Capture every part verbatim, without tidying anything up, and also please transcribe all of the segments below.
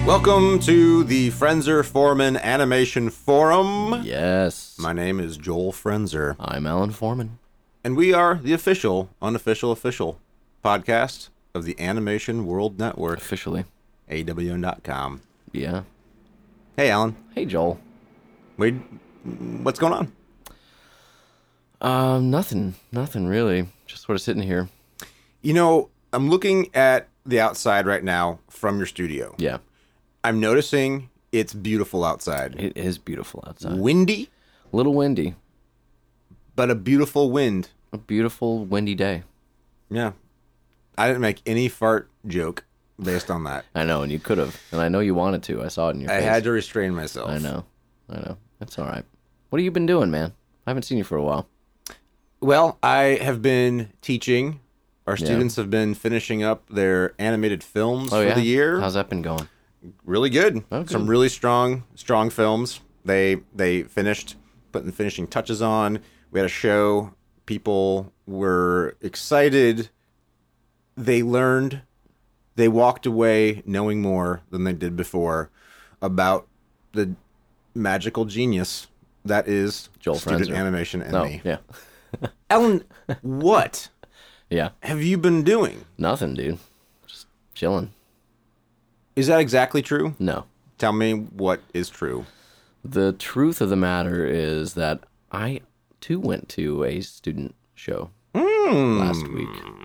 Welcome to the Frenzer Foreman Animation Forum. Yes. My name is Joel Frenzer. I'm Alan Foreman. And we are the official, unofficial, official podcast of the Animation World Network. Officially. A W N dot com. Yeah. Hey, Alan. Hey, Joel. Wait, what's going on? Um, nothing. Nothing, really. Just sort of sitting here. You know, I'm looking at the outside right now from your studio. Yeah. I'm noticing it's beautiful outside. It is beautiful outside. Windy, A little windy. but a beautiful wind. A beautiful, windy day. Yeah. I didn't make any fart joke based on that. I know, and you could have. And I know you wanted to. I saw it in your I face. had to restrain myself. I know. I know. It's all right. What have you been doing, man? I haven't seen you for a while. Well, I have been teaching. Our Yeah. students have been finishing up their animated films Oh, for yeah? the year. How's that been going? Really good. Oh, Some good. really strong, strong films. They they finished putting the finishing touches on. We had a show. People were excited. They learned. They walked away knowing more than they did before about the magical genius that is Joel student Frenzer. animation and No, me. yeah. Ellen, what Yeah. have you been doing? Nothing, dude. Just chilling. Is that exactly true? No. Tell me what is true. The truth of the matter is that I, too, went to a student show Mm. last week.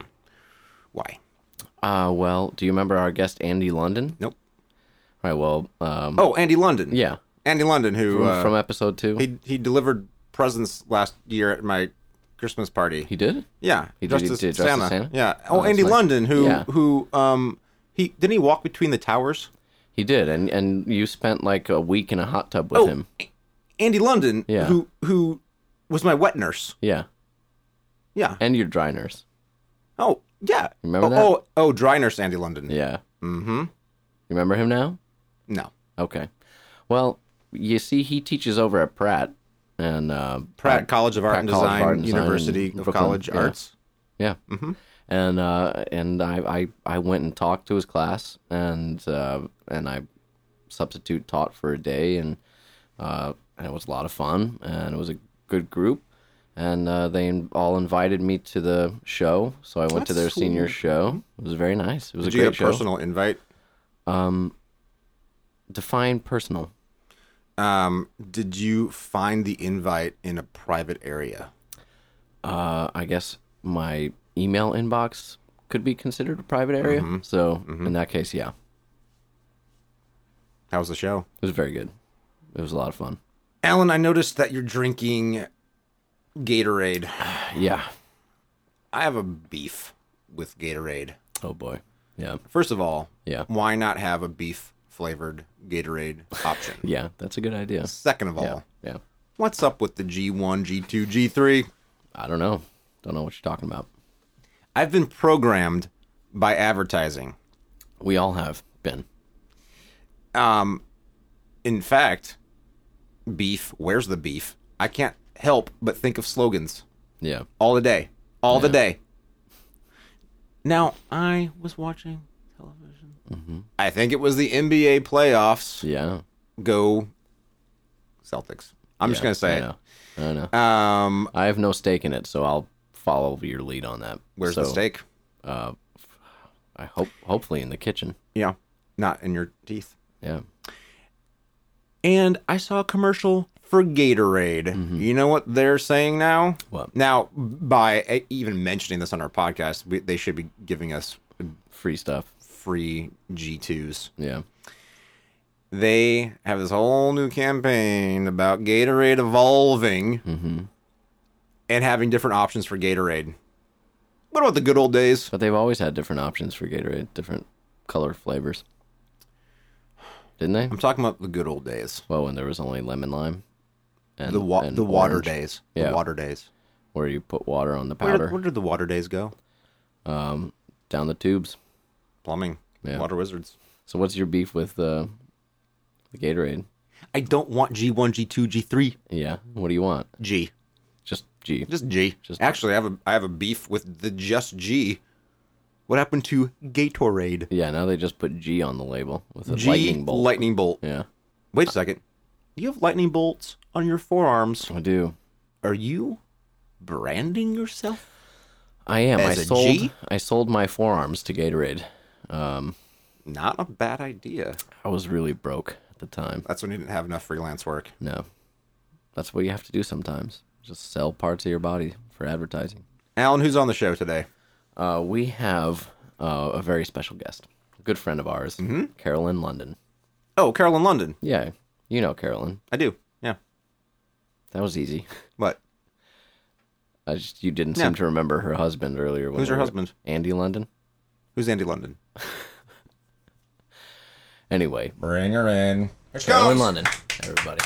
Why? Uh, well, do you remember our guest, Andy London? Nope. Right, well, um, Oh, Andy London. yeah, Andy London, who from, uh, from episode two. he he delivered presents last year at my Christmas party. He did? yeah, He dressed did- he as did dress as Santa. Santa? Yeah. Oh, Oh, that's Andy nice. London, who Yeah. who um he didn't he walk between the towers? He did, and, and you spent like a week in a hot tub with Oh, him. Andy London, Yeah. who who was my wet nurse. Yeah, Yeah. and your dry nurse. Oh, yeah. Remember oh, that? Oh, oh, dry nurse Andy London. Yeah. Mm-hmm. You remember him now? No. Okay. Well, you see, he teaches over at Pratt. and uh, Pratt College of Art Pratt and College of Design, Art and Design University in of Brooklyn. College Yeah. Arts. Yeah. Mm-hmm. And uh, and I, I I went and talked to his class, and uh, and I substitute taught for a day, and uh, and it was a lot of fun, and it was a good group, and uh, they in- all invited me to the show, so I went to That's their senior cool. show. It was very nice. It was Did a you great get a show. personal invite? Um, define personal. Um, did you find the invite in a private area? Uh, I guess my email inbox could be considered a private area. Mhm. So Mhm. in that case, yeah, How was the show? it was very good. It was a lot of fun. Alan, I noticed that you're drinking Gatorade. Yeah. I have a beef with Gatorade. Oh boy. Yeah. First of all, Yeah. why not have a beef flavored Gatorade option? Yeah. That's a good idea. Second of all, Yeah. Yeah. what's up with the G one, G two, G three? I don't know. Don't know what you're talking about. I've been programmed by advertising. We all have been. Um, in fact, beef, where's the beef? I can't help but think of slogans Yeah. all the day. All the Yeah. day. Now, I was watching television. Mm-hmm. I think it was the N B A playoffs. Yeah. Go Celtics. I'm just Yeah, going to say I it. know. I know. Um, I have no stake in it, so I'll follow your lead on that. where's so, the steak? Uh, I hope, hopefully, in the kitchen. Yeah, not in your teeth. Yeah. And I saw a commercial for Gatorade. You know what they're saying now? What? Now, by even mentioning this on our podcast, we, they should be giving us Free stuff. free G twos. Yeah. They have this whole new campaign about Gatorade evolving Mm-hmm. and having different options for Gatorade. What about the good old days? But they've always had different options for Gatorade, different color flavors. Didn't they? I'm talking about the good old days. Well, when there was only lemon lime. And, The wa- and the water orange, days. Yeah. The water days. Where you put water on the Where, powder. where did the water days go? Um, down the tubes. Plumbing. Yeah. Water wizards. So what's your beef with uh, the Gatorade? I don't want G one, G two, G three. Yeah. What do you want? G. Just G. Just G. Just- Actually, I have a I have a beef with the just G. What happened to Gatorade? Yeah, now they just put G on the label with a G lightning bolt. lightning bolt. Yeah, Wait a second. You have lightning bolts on your forearms. I do. Are you branding yourself? I am. As I a sold. G? I sold my forearms to Gatorade. Um, Not a bad idea. I was really broke at the time. That's when you didn't have enough freelance work. No, that's what you have to do sometimes. Just sell parts of your body for advertising. Alan, who's on the show today? Uh, we have uh, a very special guest, a good friend of ours, Mm-hmm. Carolyn London. Oh, Carolyn London. Yeah, you know Carolyn. I do. Yeah. That was easy. What? I just, you didn't Yeah. seem to remember her husband earlier. when Who's we her were- husband? Andy London. Who's Andy London? Anyway, Bring her in. Here she Carolyn comes. London, everybody.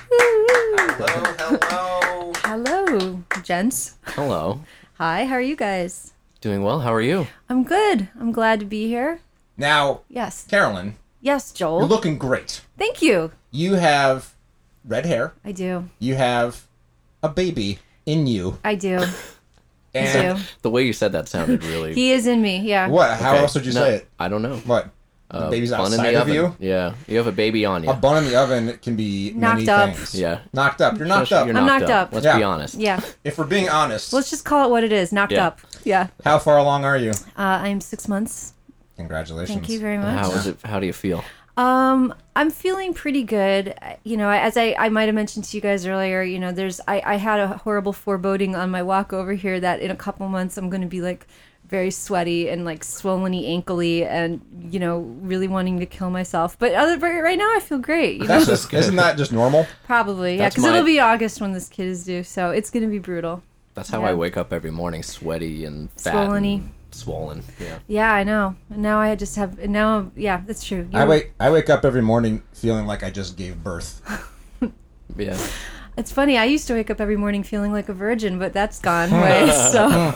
Hello, hello. Hello, gents. Hello. Hi, how are you guys? Doing well. How are you? I'm good. I'm glad to be here. Now, Yes. Carolyn, Yes, you're Joel. looking great. Thank you. You have red hair. I do. You have a baby in you. I do. I And do. The way you said that sounded really. He is in me, yeah. what? How Okay. else would you No, say it? I don't know. What? The Uh, baby's bun in outside the of oven. you? Yeah, you have a baby on you. A bun in the oven can be Knocked many up. things. Yeah. Knocked up. You're knocked You're up. knocked, I'm knocked up. up. Let's Yeah. be honest. Yeah. If we're being honest, Let's just call it what it is. Knocked Yeah. up. Yeah. how far along are you? Uh, I'm six months. Congratulations. Thank you very much. How is it? How do you feel? Um, I'm feeling pretty good. I- You know, as I, I might have mentioned to you guys earlier, you know, there's I, I had a horrible foreboding on my walk over here that in a couple months I'm going to be like very sweaty and like swollen-y, ankly, and you know, really wanting to kill myself. But other but right now I feel great. You know? That's just, isn't that just normal? Probably, yeah, That's because my- it'll be August when this kid is due, so it's going to be brutal. That's how Yeah. I wake up every morning, sweaty and fat Swollen-y. and swollen. Yeah. Yeah, I know. And now I just have. And now, yeah, that's true. I You're- wake I wake up every morning feeling like I just gave birth. Yeah. It's funny. I used to wake up every morning feeling like a virgin, but that's gone away. So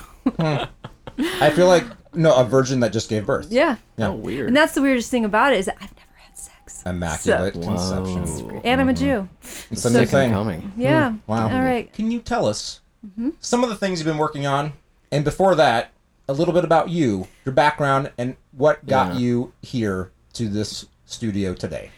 I feel like no, a virgin that just gave birth. yeah. Yeah. Oh, weird. And that's the weirdest thing about it is that I've never had sex. Immaculate So- conception. Whoa. And I'm a Jew. It's a new Second thing. coming. Yeah. Wow. All right. Can you tell us some of the things you've been working on? And before that, a little bit about you, your background, and what got Yeah. you here to this studio today.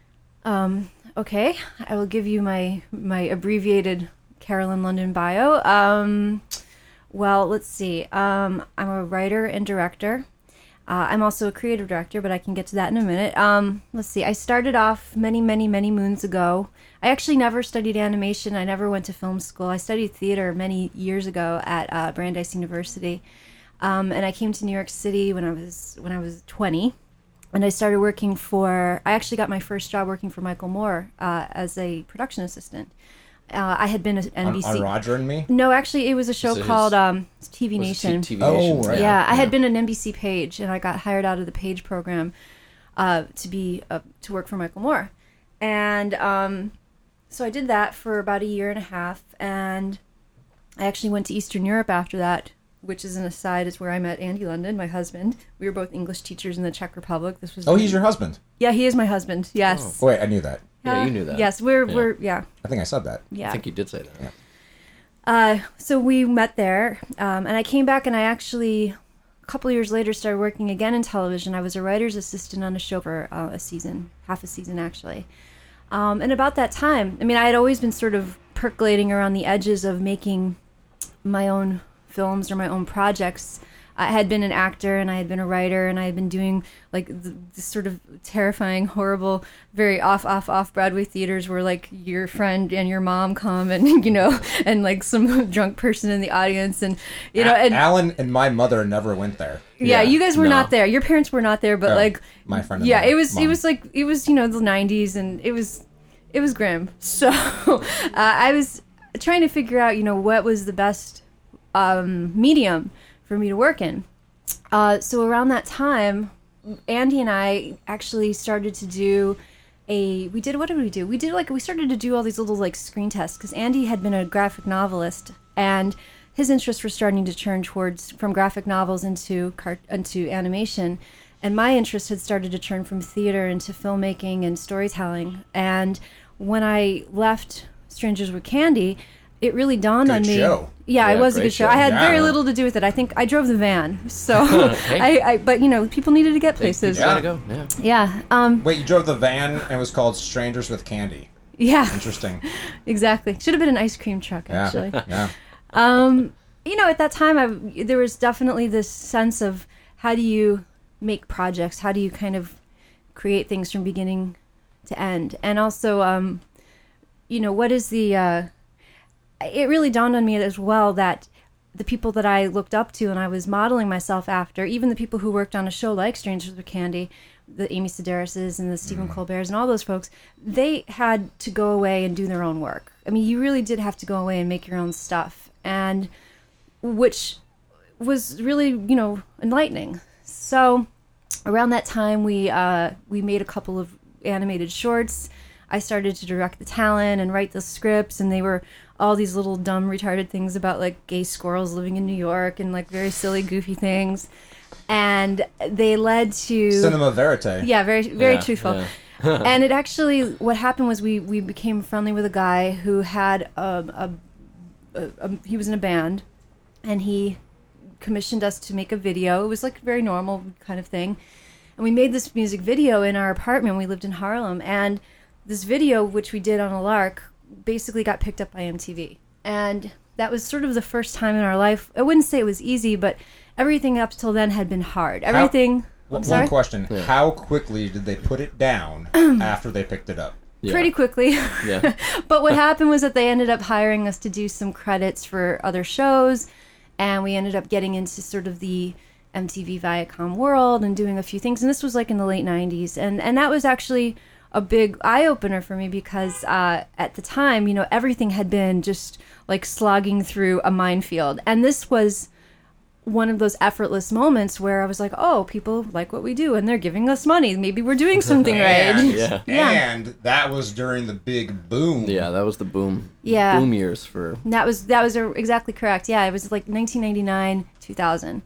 Um, okay. I will give you my my abbreviated Carolyn London bio. Um, well, let's see. Um, I'm a writer and director. Uh, I'm also a creative director, but I can get to that in a minute. Um, let's see. I started off many, many, many moons ago. I actually never studied animation. I never went to film school. I studied theater many years ago at uh, Brandeis University, um, and I came to New York City when I was when I was twenty, and I started working for. I actually got my first job working for Michael Moore uh, as a production assistant. Uh, I had been at N On, B C. on Roger and Me? No, actually, it was a show So his- called um, T V Was it Nation. T V Oh, Nation. right. Yeah, I had been an N B C page, and I got hired out of the page program uh, to be uh, to work for Michael Moore, and um, so I did that for about a year and a half, and I actually went to Eastern Europe after that, which is an aside, is where I met Andy London, my husband. We were both English teachers in the Czech Republic. This was Oh, he's your husband. yeah, he is my husband. Yes. Oh, wait, I knew that. Yeah, Uh, you knew that. Yes, we're Yeah. we're yeah I think I said that. yeah. I think you did say that. Uh, so we met there, um, and I came back, and I actually, a couple years later, started working again in television. I was a writer's assistant on a show for uh, a season, half a season actually. Um, and about that time, I mean, I had always been sort of percolating around the edges of making my own films or my own projects. I had been an actor, and I had been a writer, and I had been doing like the, the sort of terrifying, horrible, very off, off, off Broadway theaters where like your friend and your mom come, and you know, and like some drunk person in the audience, and you know, A- and Alan and my mother never went there. yeah, Yeah, you guys were no. not there. Your parents were not there, but Oh, like my friend and yeah, my it was mom. it was like it was you know the nineties, and it was it was grim. So uh, I was trying to figure out you know what was the best um, medium for me to work in. Uh, so around that time, Andy and I actually started to do a. We did what did we do? We did like we started to do all these little like screen tests because Andy had been a graphic novelist, and his interests were starting to turn towards from graphic novels into cart into animation, and my interest had started to turn from theater into filmmaking and storytelling. And when I left Strangers with Candy, it really dawned Good on me. show. Yeah, Yeah, it was a great good show. show. I had Yeah. very little to do with it. I think I drove the van, so Hey. I, I. But you know, people needed to get places. You gotta go. Yeah. Yeah. Um. Wait, you drove the van and it was called Strangers with Candy. Yeah. Interesting. Exactly. Should have been an ice cream truck, Yeah. actually. Yeah. Um, you know, at that time, I, there was definitely this sense of how do you make projects? How do you kind of create things from beginning to end? And also, um, you know, what is the... Uh, it really dawned on me as well that the people that I looked up to and I was modeling myself after, even the people who worked on a show like Strangers with Candy, the Amy Sedaris's and the Stephen Colbert's and all those folks, they had to go away and do their own work. I mean, you really did have to go away and make your own stuff, and which was really, you know, enlightening. So around that time, we uh, we made a couple of animated shorts. I started to direct the talent and write the scripts, and they were all these little dumb, retarded things about like gay squirrels living in New York and like very silly, goofy things. And they led to Cinema verite. yeah, very very Yeah, truthful. yeah. And it actually, what happened was we we became friendly with a guy who had a, a, a, a he was in a band, and he commissioned us to make a video. It was like a very normal kind of thing, and we made this music video in our apartment. We lived in Harlem, and this video, which we did on a lark, basically got picked up by M T V, and that was sort of the first time in our life. I wouldn't say it was easy, but everything up till then had been hard. Everything. One I'm sorry? question. Yeah. How quickly did they put it down after they picked it up? Yeah. Pretty quickly. Yeah. But what happened was that they ended up hiring us to do some credits for other shows, and we ended up getting into sort of the M T V Viacom world and doing a few things. And this was like in the late nineties, and and that was actually a big eye opener for me because uh, at the time, you know, everything had been just like slogging through a minefield, and this was one of those effortless moments where I was like, oh, people like what we do and they're giving us money. Maybe we're doing something right. And, Yeah. Yeah. and that was during the big boom. Yeah, that was the boom. Yeah. Boom years for. That was that was uh, exactly correct. Yeah, it was like nineteen ninety-nine, two thousand.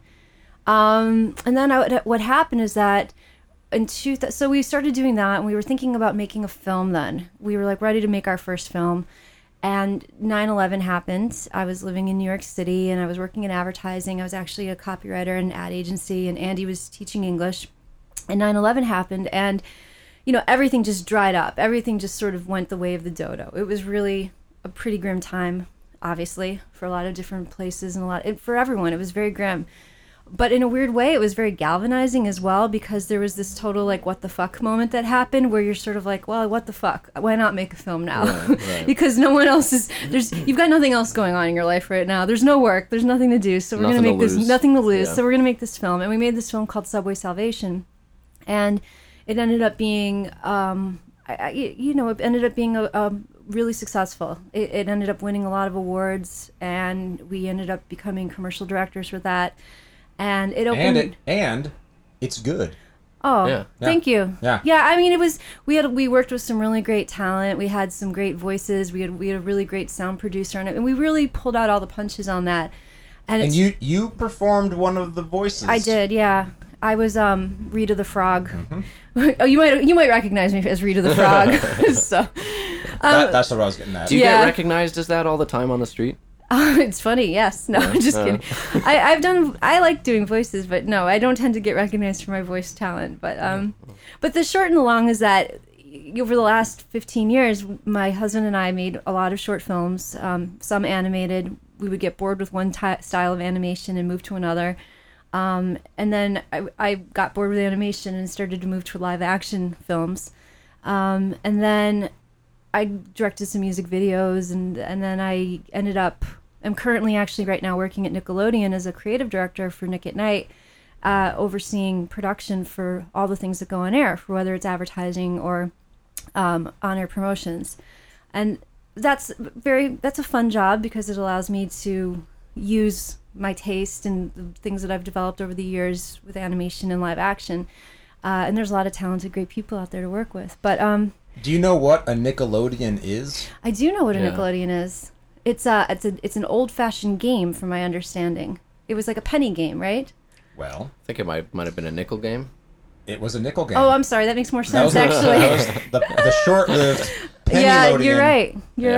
Um, and then I, what happened is that in two th- so we started doing that, and we were thinking about making a film then. We were like ready to make our first film. And nine eleven happened. I was living in New York City, and I was working in advertising. I was actually a copywriter in an ad agency, and Andy was teaching English. And nine eleven happened, and, you know, everything just dried up. Everything just sort of went the way of the dodo. It was really a pretty grim time, obviously, for a lot of different places and a lot it, for everyone. It was very grim. But in a weird way, it was very galvanizing as well, because there was this total, like, what the fuck moment that happened where you're sort of like, well, what the fuck? Why not make a film now? Right, right. Because no one else is, there's, you've got nothing else going on in your life right now. There's no work. There's nothing to do. So we're going to Nothing make to this, lose. nothing to lose. Yeah. So we're going to make this film. And we made this film called Subway Salvation. And it ended up being, um, I, I, you know, it ended up being a, a really successful. It, it ended up winning a lot of awards, and we ended up becoming commercial directors for that. And it opened. And it and it's good. Oh, Yeah. thank you. Yeah. Yeah, I mean, it was we had we worked with some really great talent. We had some great voices. We had we had a really great sound producer on it, and we really pulled out all the punches on that. And, And it's, you you performed one of the voices. I did, yeah. I was um Rita the Frog. Mm-hmm. Oh, you might you might recognize me as Rita the Frog. so That, that's what I was getting at. Do you Yeah. get recognized as that all the time on the street? it's funny, yes. No, just Uh. kidding. I, I've done. I like doing voices, but no, I don't tend to get recognized for my voice talent. But um, but the short and the long is that over the last fifteen years, my husband and I made a lot of short films. Um, some animated. We would get bored with one ty- style of animation and move to another. Um, and then I, I got bored with animation and started to move to live action films. Um, and then I directed some music videos, and and then I ended up. I'm currently actually right now working at Nickelodeon as a creative director for Nick at Night, uh, overseeing production for all the things that go on air, for whether it's advertising or um, on-air promotions, and that's very that's a fun job because it allows me to use my taste and the things that I've developed over the years with animation and live action, uh, and there's a lot of talented, great people out there to work with. But um, Do you know what a Nickelodeon is? I do know what a Yeah. Nickelodeon is. It's a it's a it's an old-fashioned game, from my understanding. It was like a penny game, right? Well, I think it might might have been a nickel game. it was a nickel game. Oh, I'm sorry. That makes more that was, sense, actually. that was the, the short-lived penny yeah, loading you're in. right. You're Yeah. right.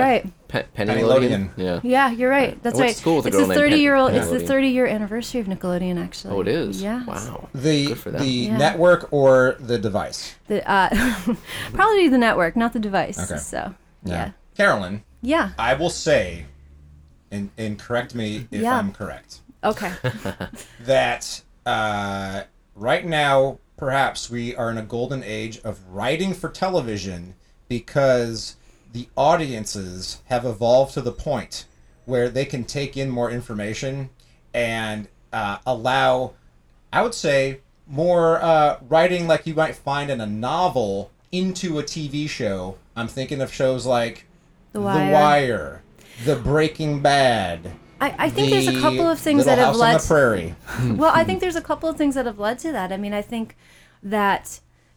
Pe- Pennylodian. Pennylodian. Yeah. Yeah, you're right. That's I went right. to school with a it's girl the named thirty year old. Pen- It's the Nickelodeon. thirty year anniversary of Nickelodeon, actually. Oh, it is. Yeah. Wow. The Good for them. the Yeah. network or the device? The, uh, probably the network, not the device. Okay. So yeah, Carolyn, yeah. I will say, and and correct me if Yeah. I'm correct, Okay. that uh, right now perhaps we are in a golden age of writing for television because the audiences have evolved to the point where they can take in more information and uh, allow, I would say, more uh, writing like you might find in a novel into a T V show. I'm thinking of shows like The The Wire. Wire, The Breaking Bad. I, I think there's a couple of things Little that have House led. on the Prairie. Well, I think there's a couple of things that have led to that. I mean, I think that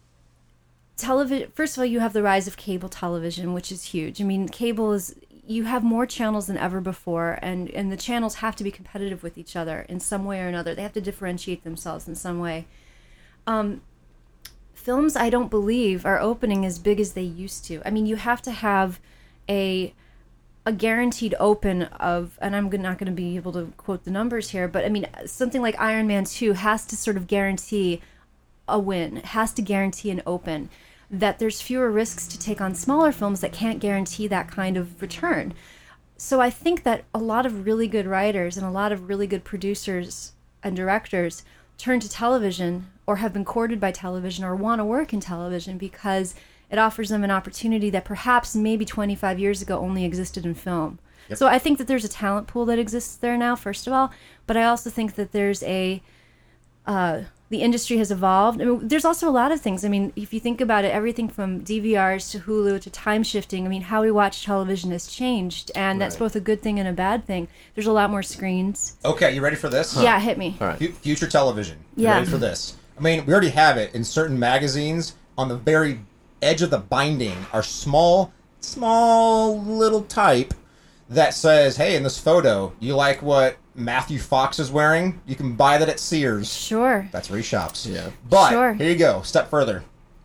television. First of all, you have the rise of cable television, which is huge. I mean, cable is. You have more channels than ever before, and, and the channels have to be competitive with each other in some way or another. They have to differentiate themselves in some way. Um, films, I don't believe, are opening as big as they used to. I mean, you have to have a a guaranteed open of, and I'm not going to be able to quote the numbers here, but I mean, something like Iron Man two has to sort of guarantee a win, has to guarantee an open. That there's fewer risks to take on smaller films that can't guarantee that kind of return. So I think that a lot of really good writers and a lot of really good producers and directors turn to television or have been courted by television or want to work in television because it offers them an opportunity that perhaps maybe twenty-five years ago only existed in film. Yep. So I think that there's a talent pool that exists there now, first of all, but I also think that there's a uh, the industry has evolved. I mean, there's also a lot of things. I mean, if you think about it, everything from D V Rs to Hulu to time shifting, I mean, how we watch television has changed, and that's Right. both a good thing and a bad thing. There's a lot more screens. Okay, you ready for this? Yeah, hit me. All right. Fu- Future television. You Yeah. ready for this? I mean, we already have it in certain magazines. On the very edge of the binding are small, small little type that says, hey, in this photo, you like what Matthew Fox is wearing? You can buy that at Sears. Sure. That's where he shops. Yeah. But Sure. here you go. Step further.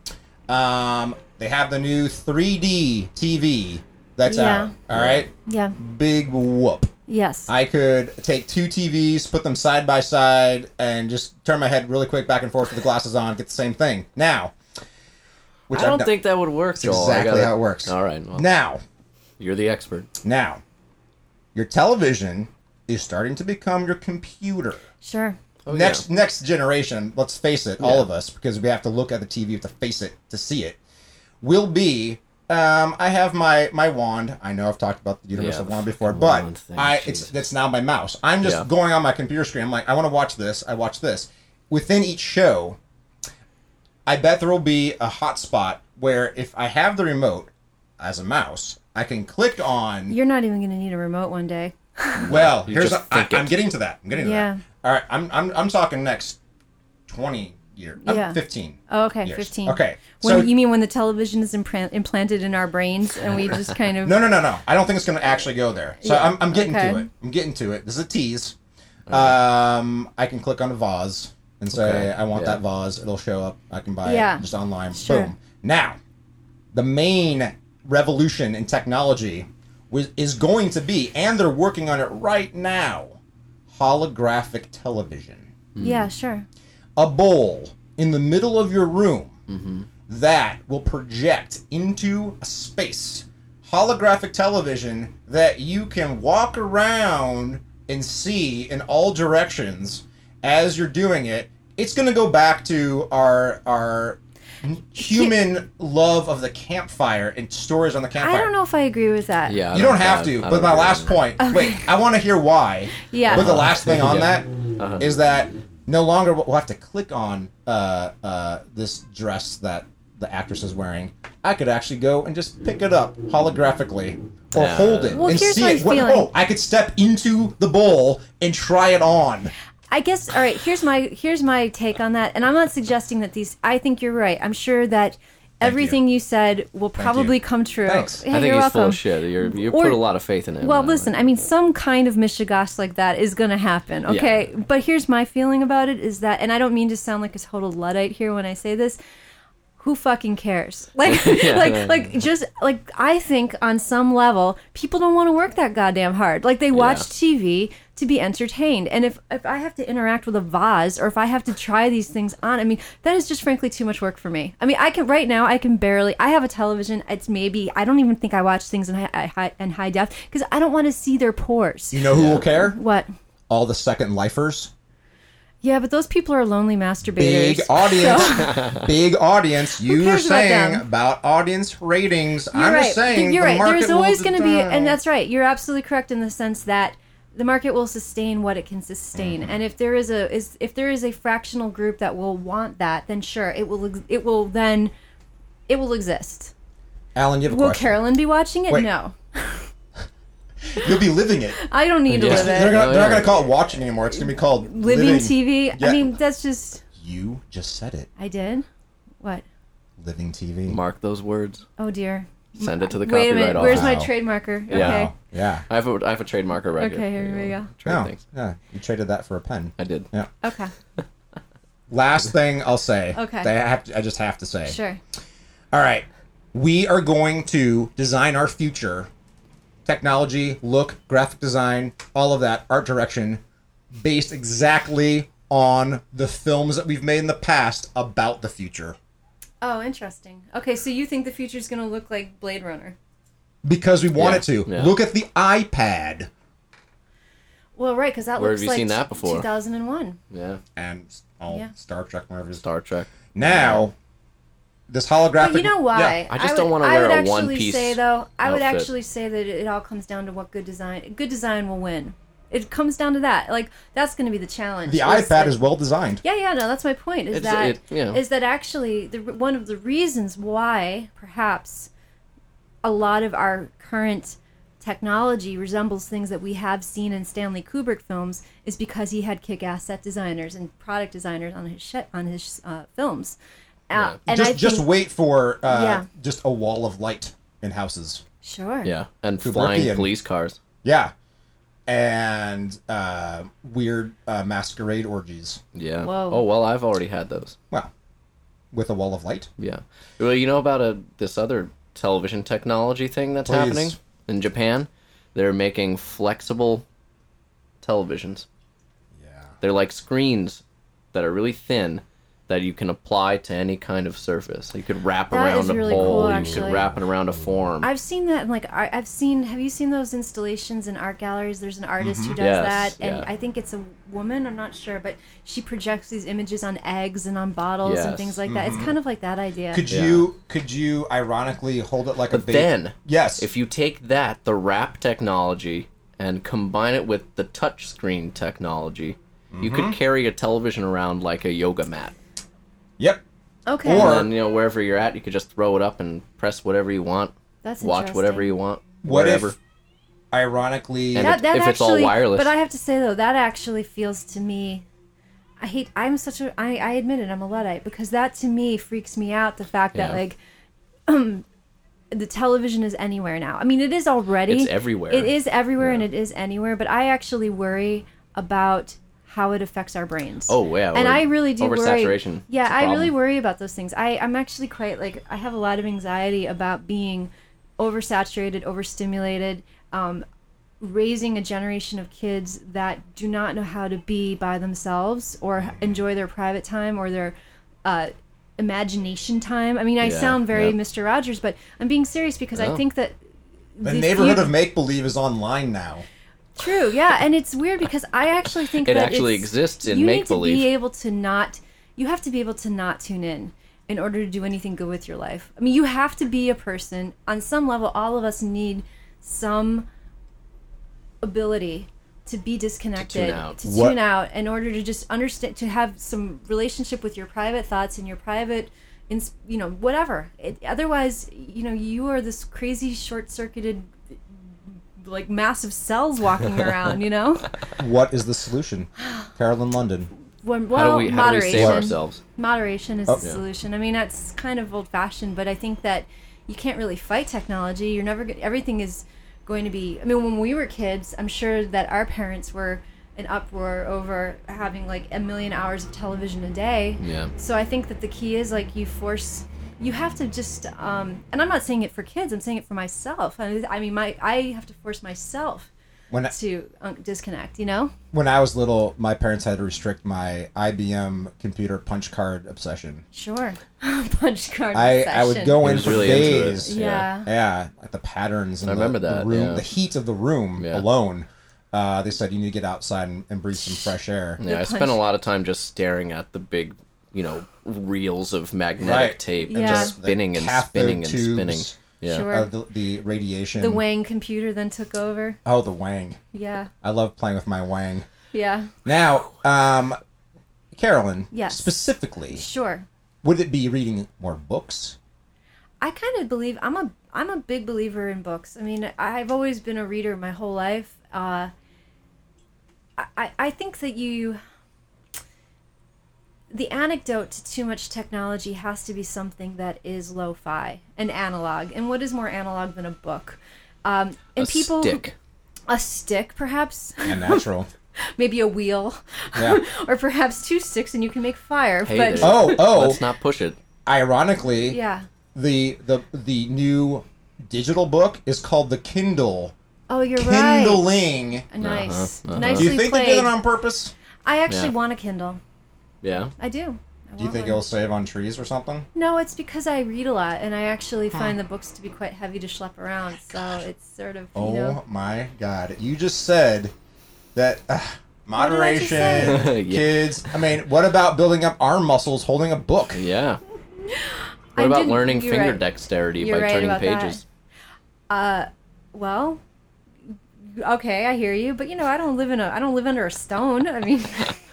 Um, they have the new three D T V that's Yeah. out. All right. Yeah. Big whoop. Yes. I could take two T Vs, put them side by side, and just turn my head really quick back and forth with the glasses on, get the same thing. Now, which I I've don't done- think that would work, that's Joel. I exactly gotta- how it works. All right. Well, Now, you're the expert. now, your television is starting to become your computer. Sure. Oh, next yeah. next generation, let's face it, all Yeah. of us, because we have to look at the T V, we have to face it to see it, will be. Um, I have my my wand. I know I've talked about the universal Yeah, wand before, the but wand thing, I Jesus. it's it's now my mouse. I'm just Yeah. going on my computer screen. I'm like, I want to watch this. I watch this. Within each show, I bet there will be a hotspot where if I have the remote as a mouse, I can click on. You're not even going to need a remote one day. Well, You here's just a, I, think it. I'm getting to that. I'm getting to Yeah. that. All right, I'm I'm I'm talking next twenty years. I'm Yeah. fifteen. Oh, okay, years. fifteen. Okay. When So you mean when the television is implant- implanted in our brains and we just kind of no, no, no, no. I don't think it's going to actually go there. So Yeah, I'm I'm getting okay. to it. I'm getting to it. This is a tease. Um, I can click on a vase and say Okay, I want yeah. that vase. It'll show up. I can buy Yeah. it just online. Sure. Boom. Now, the main revolution in technology was, is going to be, and they're working on it right now, holographic television. yeah, sure. A bowl in the middle of your room that will project into a space. Holographic television that you can walk around and see in all directions as you're doing it. It's going to go back to our our human love of the campfire and stories on the campfire. I don't know if I agree with that. Yeah. I You don't have I- to, I but don't my agree last with that. point. Wait, I want to hear why. Yeah. But the last thing on Yeah. that is that no longer we'll have to click on uh, uh, this dress that the actress is wearing. I could actually go and just pick it up holographically or Yeah. hold it Well, and here's see my it. What- feeling. oh, I could step into the bowl and try it on. I guess all right, here's my here's my take on that. And I'm not suggesting that these I think you're right. I'm sure that everything you. said will probably you. come true. Thanks. Hey, I think you're he's welcome. full of shit. You're, you Or- put a lot of faith in him. Well, uh, listen, I mean, some kind of mishigash like that is going to happen, okay? But here's my feeling about it is that, and I don't mean to sound like a total Luddite here when I say this, who fucking cares? Like, Yeah. like, like, just like I think on some level, people don't want to work that goddamn hard. Like they watch Yeah. T V to be entertained, and if if I have to interact with a vase or if I have to try these things on, I mean, that is just frankly too much work for me. I mean, I can right now, I can barely. I have a television. It's maybe I don't even think I watch things in high, high in high def because I don't want to see their pores. You know who will care? What? All the second lifers. Yeah, but those people are lonely masturbators. Big audience. Big audience. You were cares about saying them? about audience ratings. You're I'm right. just saying You're the right. market There's will always going to be, determine. and that's right. You're absolutely correct in the sense that the market will sustain what it can sustain, Mm-hmm. and if there is a is if there is a fractional group that will want that, then sure, it will ex- it will then it will exist. Alan, you have a Will question. Carolyn be watching it? Wait. No, You'll be living it. I don't need to Yeah. live They're, it. gonna, Oh, they're not yeah. going to call it watching anymore. It's going to be called Living, T V. Yeah. I mean, that's just You just said it. I did. What? Living T V. Mark those words. Oh dear. Send it to the Wait a copyright minute. office. Where's my Wow. trademarker? Yeah. Okay. Yeah. I have a I have a trademarker right Okay, here. here we go. Trade Oh, things. yeah. You traded that for a pen. I did. Yeah. Okay. Last thing I'll say. Okay. That I, have to, I just have to say. Sure. All right. We are going to design our future. Technology, look, graphic design, all of that, art direction, based exactly on the films that we've made in the past about the future. Oh, interesting. Okay, so you think the future's going to look like Blade Runner? Because we want Yeah, it to. yeah. Look at the iPad Well, right, because that Where looks have you like seen that before? two thousand one. Yeah. and all Yeah. Star Trek, whatever it is. Star Trek. Now, this holographic. But you know why? Yeah. I just would, don't wanna I wear would a actually one-piece say though. I would outfit. actually say that it all comes down to what good design. Good design will win. It comes down to that. Like that's going to be the challenge. The is iPad that- is well designed. Yeah, yeah, no, that's my point. Is It's- that it- you know. is that actually the one of the reasons why perhaps a lot of our current technology resembles things that we have seen in Stanley Kubrick films is because he had kick-ass set designers and product designers on his sh- on his uh, films. Uh, and just I just think, wait for uh, Yeah. just a wall of light in houses. Sure. Yeah. And Kubrickian. flying police cars. Yeah. And uh, weird uh, masquerade orgies. Yeah. Whoa. Oh well, I've already had those. Well, with a wall of light. Yeah. Well, you know about a this other television technology thing that's Please. happening in Japan? They're making flexible televisions. Yeah. They're like screens that are really thin that you can apply to any kind of surface. You could wrap That around is a really pole. cool, you actually. could wrap it around a form. I've seen that in like art, I've seen have you seen those installations in art galleries? There's an artist who does Yes, that and yeah. I think it's a woman, I'm not sure, but she projects these images on eggs and on bottles and Yes. things like that. It's kind of like that idea. Could Yeah. you could you ironically hold it like a But bait? then, Yes. if you take that, the wrap technology, and combine it with the touch screen technology, you Mm-hmm. could carry a television around like a yoga mat. Yep. Okay. Or- And then, you know, wherever you're at, you could just throw it up and press whatever you want. That's watch whatever interesting. you want. What wherever. if ironically And that, if- that if it's all actually, wireless. But I have to say though, that actually feels to me. I hate. I'm such a. I, I admit it. I'm a luddite because that to me freaks me out. The fact that Yeah. like, um, the television is anywhere now. I mean, it is already. It's everywhere. It is everywhere and Yeah. it is anywhere. But I actually worry about how it affects our brains. Oh, yeah, And or I really do worry. oversaturation. Yeah, It's a I really problem. worry about those things. I I'm actually quite like I have a lot of anxiety about being oversaturated, overstimulated. Um, raising a generation of kids that do not know how to be by themselves or enjoy their private time or their uh, imagination time. I mean, I Yeah, sound very yep. Mister Rogers, but I'm being serious because I No. think that the neighborhood fu- of make believe is online now. True, yeah, and it's weird because I actually think It that actually it's- exists in you make-believe. need to be able to not. You have to be able to not tune in in order to do anything good with your life. I mean, you have to be a person on some level. All of us need some ability to be disconnected, tune out. to What- tune out, in order to just understand, to have some relationship with your private thoughts and your private, ins- you know, whatever. It, otherwise, you know, you are this crazy short-circuited, like massive cells walking around. You know. What is the solution? Carolyn London. When, How well, do we how do we moderation. save ourselves? Moderation is Oh. the solution. I mean, that's kind of old-fashioned, but I think that you can't really fight technology. You're never go- everything is going to be. I mean, when we were kids, I'm sure that our parents were in uproar over having like a million hours of television a day. Yeah. So I think that the key is like you force you have to just, um, and I'm not saying it for kids. I'm saying it for myself. I, I mean, my I have to force myself When I, to um, disconnect. You know. when I was little, my parents had to restrict my I B M computer punch card obsession. Sure. Punch card. I, I would session. go He in was for really into it. days. Yeah. Yeah, like the patterns and I the, remember the that, room, yeah. the heat of the room Yeah. alone. Uh, they said you need to get outside and, and breathe some fresh air. Yeah, I punch- spent a lot of time just staring at the big, you know, reels of magnetic Right. tape Yeah. and just The spinning and cathode spinning and tubes, spinning. Yeah. Sure. Uh, the, the radiation. The Wang computer then took over. Oh, the Wang. Yeah. I love playing with my Wang. Yeah. Now, um, Carolyn, Yes. specifically, Sure. would it be reading more books? I kind of believe I'm a I'm a big believer in books. I mean, I've always been a reader my whole life. Uh, I I think that you the antidote to too much technology has to be something that is lo-fi and analog. And what is more analog than a book? Um, and A people stick. a stick perhaps, And natural. maybe a wheel, Yeah. or perhaps two sticks and you can make fire. Hey but there. Oh, oh. Let's not push it. Ironically, yeah. the the the new digital book is called the Kindle. Oh, you're right. Kindling. Nice. Uh-huh, uh-huh. Nicely Do you think played. they did it on purpose? I actually Yeah. want a Kindle. Yeah. I do. I Do you want think one. it'll save on trees or something? No, it's because I read a lot, and I actually find the books to be quite heavy to schlep around. So it's sort of, you Oh know. my God! You just said that uh, did I just moderation, say? Yeah. kids. I mean, what about building up arm muscles holding a book? Yeah. I What about didn't- learning you're finger right. dexterity You're by right turning about that. pages? Well, okay, I hear you, but you know, I don't live in a, I don't live under a stone. I mean,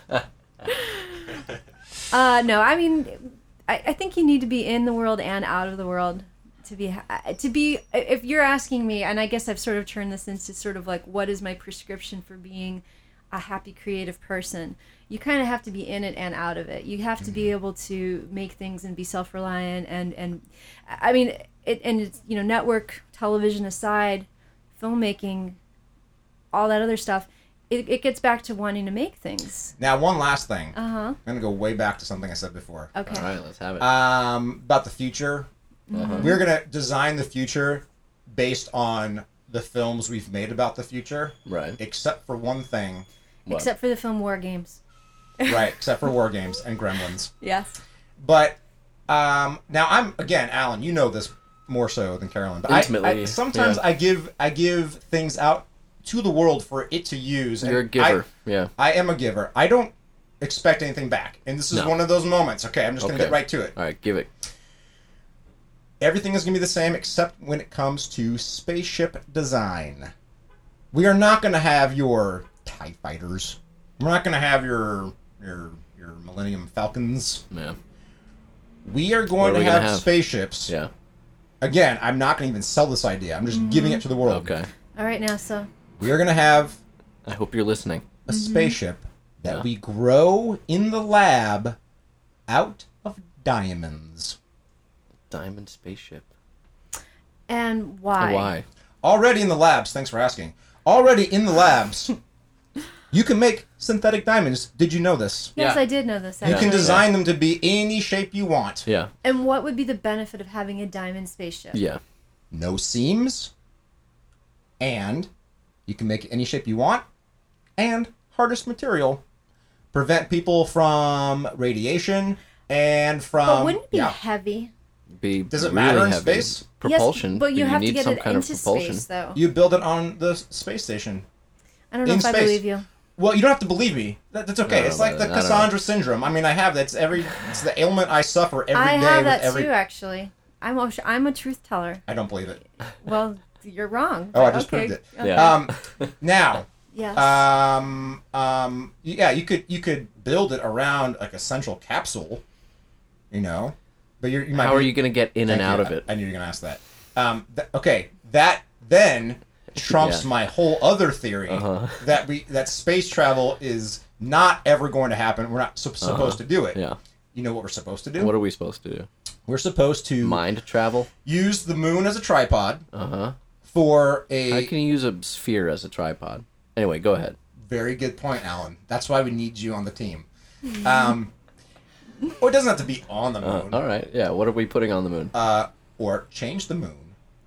uh, no, I mean, I, I think you need to be in the world and out of the world to be, ha- to be. If you're asking me, and I guess I've sort of turned this into sort of like, what is my prescription for being a happy creative person? You kind of have to be in it and out of it. You have to be able to make things and be self-reliant, and and I mean, it, and it's, you know, network television aside, filmmaking, all that other stuff, it, it gets back to wanting to make things. Now, one last thing. Uh huh. I'm gonna go way back to something I said before. Okay. All right, let's have it. Um, about the future. Uh-huh. We're gonna design the future based on the films we've made about the future, Right. except for one thing. What? Except for the film War Games. Right, except for War Games and Gremlins. Yes. But um, now I'm again, Alan. You know this more so than Carolyn. But I- Intimately, I, sometimes yeah. I give I give things out to the world for it to use. and You're a giver. yeah. I, I am a giver. I don't expect anything back, and this is No. one of those moments. Okay, I'm just gonna Okay. get right to it. All right, give it. Everything is going to be the same except when it comes to spaceship design. We are not going to have your TIE fighters. We're not going to have your your your Millennium Falcons. Yeah. We are What going are to we have, gonna have? spaceships. Yeah. Again, I'm not going to even sell this idea. I'm just giving it to the world. Okay. All right, now, so We are going to have I hope you're listening. a spaceship that Yeah. we grow in the lab out of diamonds. Diamond spaceship. and why? Why? Already in the labs, thanks for asking. Already in the labs, you can make synthetic diamonds. Did you know this? Yes, Yeah. I did know this. You Actually. can design them to be any shape you want. Yeah. And what would be the benefit of having a diamond spaceship? Yeah. No seams. And you can make it any shape you want. And hardest material. Prevent people from radiation and from... But wouldn't it be yeah. heavy? Be Does it really matter in heavy. space? Propulsion. Yes, but you have need to get some it kind into of propulsion. space, though. You build it on the space station. I don't know in if I space. believe you. Well, you don't have to believe me. That, that's okay. No, it's no, like no, the I don't know. Cassandra syndrome. I mean, I have that. It's every. It's the ailment I suffer every day I have with that every. too, actually. I'm a, I'm a truth teller. I don't believe it. Well, you're wrong. Oh, I but just okay. proved it. Okay. Yeah. Um, now, Yes. um, um, yeah, you could you could build it around like a central capsule, you know, but you're, you might. How be, are you going to get in and Thank out you. of it? I, I knew you were gonna ask that. Um, th- okay, that then trumps Yeah. my whole other theory Uh-huh. that we that space travel is not ever going to happen. We're not su- supposed to do it. Yeah. You know what we're supposed to do? What are we supposed to do? We're supposed to Mind travel? use the moon as a tripod Uh huh. for How a can you use a sphere as a tripod? Anyway, go ahead. very good point, Alan. That's why we need you on the team. Um, Oh, it doesn't have to be on the Uh, moon. all right. Yeah. What are we putting on the moon? Uh, or change the moon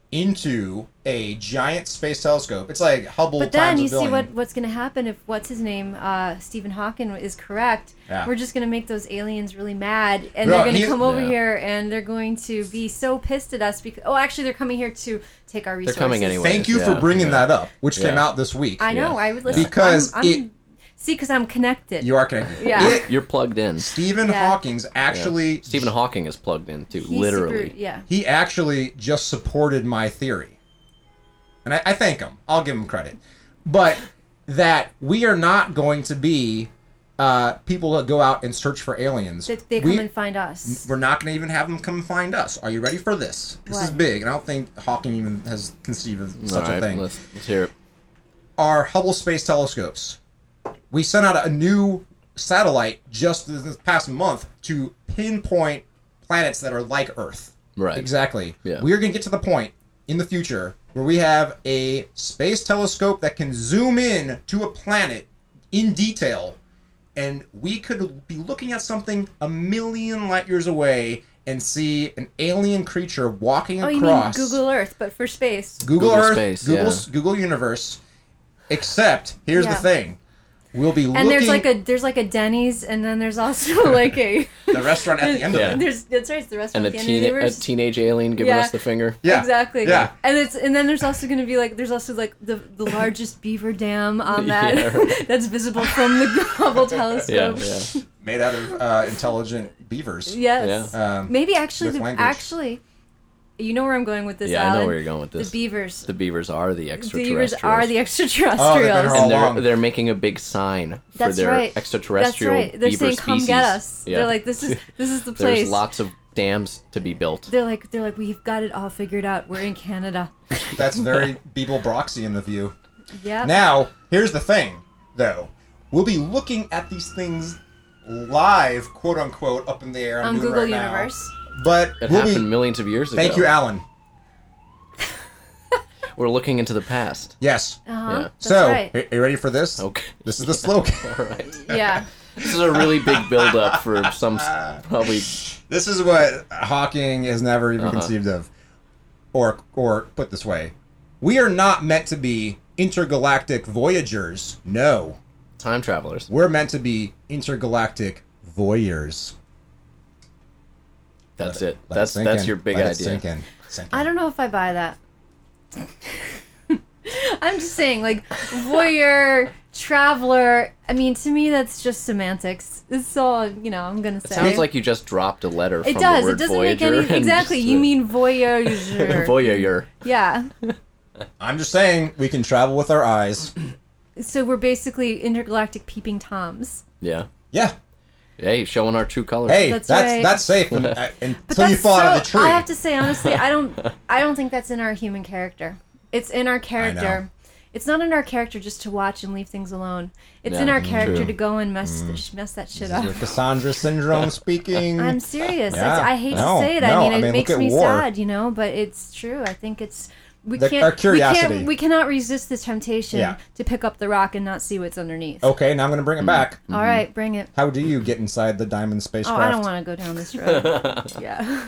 into a giant space telescope. It's like Hubble But then times a you see billion. what what's going to happen if what's his name, uh, Stephen Hawking is correct. Yeah. We're just going to make those aliens really mad, and No, they're going to he's- come over Yeah. here, and they're going to be so pissed at us because. Oh, actually, they're coming here to take our resources. coming anyway. Thank you for Yeah, bringing yeah. that up, which came Yeah. out this week. I know. Yeah. I would listen Because I'm, I'm, it- see, because I'm connected. You are connected. Yeah. It- You're plugged in. Stephen Yeah. Hawking's actually Stephen Hawking is plugged in too, He's literally. super- yeah. he actually just supported my theory. And I, I thank him. I'll give him credit. But that we are not going to be uh, people that go out and search for aliens. That they come we, and find us. we're not going to even have them come find us. Are you ready for this? This is What? big, and I don't think Hawking even has conceived of such All right, a thing. Let's, let's hear it. Our Hubble Space Telescopes. We sent out a new satellite just this past month to pinpoint planets that are like Earth. Right. Exactly. Yeah. We are going to get to the point in the future where we have a space telescope that can zoom in to a planet in detail, and we could be looking at something a million light years away and see an alien creature walking Oh, you mean across Google Earth, but for space? Google, Google Earth, Space, Google, yeah. Google Universe. Except, here's Yeah. the thing: we'll be looking And there's like a there's like a Denny's, and then there's also like a the restaurant at the end Yeah. of it. there's that's right, it's the restaurant And a, at the end teen, of the a universe. teenage alien giving Yeah. us the finger. Yeah. Exactly. Yeah. And it's and then there's also going to be like there's also like the the largest beaver dam on that Yeah. that's visible from the Hubble telescope. Yeah, yeah. Made out of uh, intelligent beavers. Yes. Um, Maybe actually with the, language. actually you know where I'm going with this, Yeah, I know Alan. where you're going with this. The beavers. The beavers are the The extraterrestrials. beavers are the Oh, extraterrestrials. they've been and they're along. they're making a big sign for That's their right. extraterrestrial That's right. They're beaver saying, species. "Come get us." Yeah. They're like, "This is this is the place." There's lots of dams to be built. They're like, they're like, "We've got it all figured out. We're in Canada." That's very Beeble Broxian of you. Yeah. Now, here's the thing, though. We'll be looking at these things live, quote unquote, up in the air. I'm On doing Google right now. Universe. But It we'll happened be. millions of years ago. Thank you, Alan. We're looking into the past. Yes. Uh-huh. Yeah. That's so, right. are you ready for this? Okay. This is the slogan. All right. Yeah. This is a really big build up for some s- probably. This is what Hawking has never even Uh-huh. conceived of. Or, or put this way, we are not meant to be intergalactic voyagers. No, Time travelers. we're meant to be intergalactic voyeurs. That's it. Let That's sink that's in. your big Let it idea. sink in. Sink in. I don't know if I buy that. I'm just saying, like, voyeur, traveler. I mean, to me, that's just semantics. It's all, you know, I'm gonna It say. sounds like you just dropped a letter it from does. the word It doesn't Voyager. make any. and Exactly. just, You uh, mean voyeur. Voyager. Yeah. I'm just saying we can travel with our eyes. So we're basically intergalactic peeping toms. Yeah. Yeah. Hey, showing our true colors. Hey, That's that's that's, right. safe un- uh, But until you that's fall so, out of the tree. I have to say honestly, I don't. I don't think that's in our human character. It's in our character. It's not in our character just to watch and leave things alone. It's in Yeah, our character true. to go and mess mess that shit up. Your Cassandra syndrome speaking. I'm serious. Yeah. It's, I hate No, to say it. no, I mean, I it mean, makes look at me war. sad, you know. But it's true. I think it's we The- can't. our We curiosity. can't. We cannot resist the temptation Yeah. to pick up the rock and not see what's underneath. Okay, now I'm going to bring it back. All right, bring it. How do you get inside the diamond spacecraft? Oh, I don't want to go down this road. Yeah.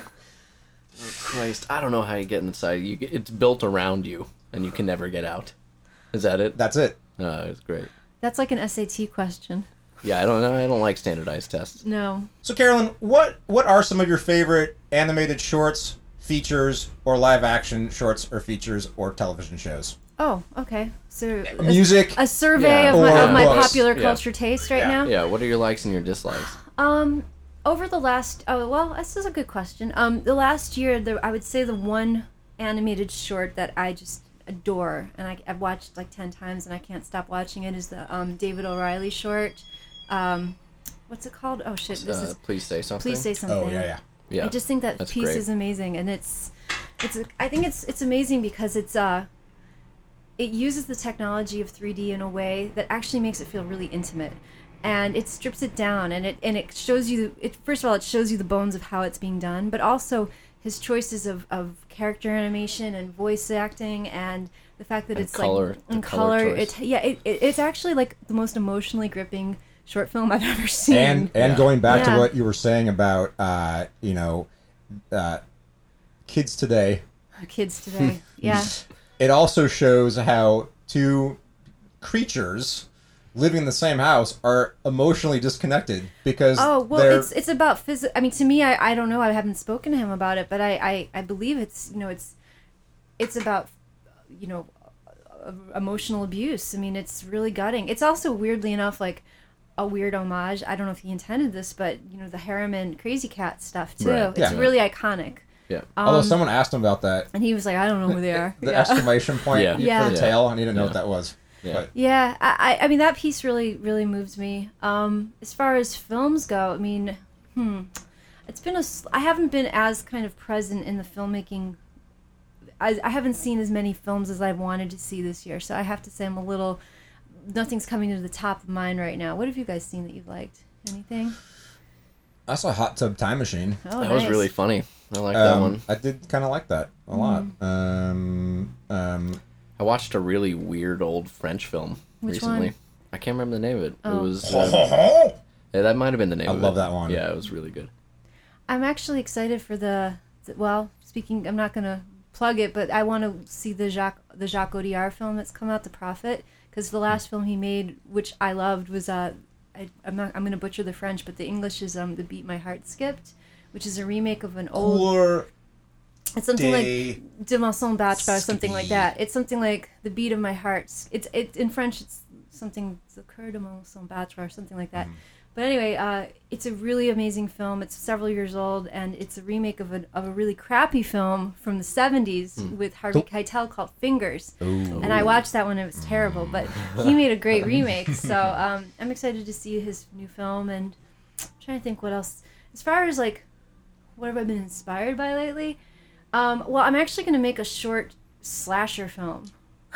Christ, I don't know how you get inside. You get, it's built around you, and you can never get out. Is that it? That's it. Uh, it's great. That's like an S A T question. Yeah, I don't know. I don't like standardized tests. No. So, Carolyn, what what are some of your favorite animated shorts, features, or live action shorts or features or television shows? Oh, okay. So a, Music. a survey Yeah. of my, Or of my books. popular Yeah. culture taste right Yeah. now. Yeah, what are your likes and your dislikes? Um, over the last oh well, this is a good question. Um, the last year, the, I would say the one animated short that I just adore, and I, I've watched like ten times, and I can't stop watching it, is the um, David O'Reilly short. Um, what's it called? Oh shit! This Uh, is please say something. please say something. Oh, yeah, yeah. Yeah, I just think that that's piece great. is amazing, and it's, it's. I think it's it's amazing because it's uh, it uses the technology of three D in a way that actually makes it feel really intimate, and it strips it down, and it and it shows you. It first of all, it shows you the bones of how it's being done, but also his choices of, of character animation and voice acting, and the fact that And it's color, like the in color color. choice. It's yeah, it, it, it's actually like the most emotionally gripping short film I've ever seen. And and Yeah. going back Yeah. to what you were saying about uh, you know, uh, kids today, Kids today. Yeah. it also shows how two creatures living in the same house are emotionally disconnected because Oh well, they're it's it's about phys. I mean, to me, I, I don't know. I haven't spoken to him about it, but I, I, I believe it's you know it's it's about you know uh, emotional abuse. I mean, it's really gutting. It's also weirdly enough like a weird homage. I don't know if he intended this, but you know the Harriman Crazy Cat stuff too. Right. It's Yeah. really iconic. Yeah. although Um, someone asked him about that, and he was like, I don't know who they are. the yeah. exclamation point Yeah. for Yeah. the Yeah. tail, and he didn't know Yeah. what that was. Yeah. But Yeah, I, I I mean that piece really really moves me. Um, as far as films go, I mean, hmm, it's been a s- I haven't been as kind of present in the filmmaking. I I haven't seen as many films as I wanted to see this year, so I have to say I'm a little. Nothing's coming to the top of mind right now. What have you guys seen that you've liked? Anything? I saw Hot Tub Time Machine. Oh, That was nice. really funny. I like that Um, one. I did kind of like that a lot. Um, um, I watched a really weird old French film Which recently. one? I can't remember the name of it. Oh. It was. Uh, yeah, that might have been the name I of love it. that one. Yeah, it was really good. I'm actually excited for the, the well, speaking, I'm not gonna plug it, but I want to see the Jacques the Jacques Audiard film that's come out, The Prophet, because the last film he made, which I loved, was uh, I, I'm not I'm gonna butcher the French, but the English is um, The Beat My Heart Skipped, which is a remake of an old. Couleur It's something de- like De Maçon Bachbar, something like Ski. that. It's something like The Beat of My Heart. It's it in French. It's something The Coeur de Maçon Bachbar, something like that. But anyway, uh, it's a really amazing film. It's several years old, and it's a remake of a of a really crappy film from the seventies with Harvey Keitel called Fingers. And I watched that one; it was terrible. But he made a great remake, so um, I'm excited to see his new film. And I'm trying to think what else. As far as like, what have I been inspired by lately? Um, well, I'm actually going to make a short slasher film.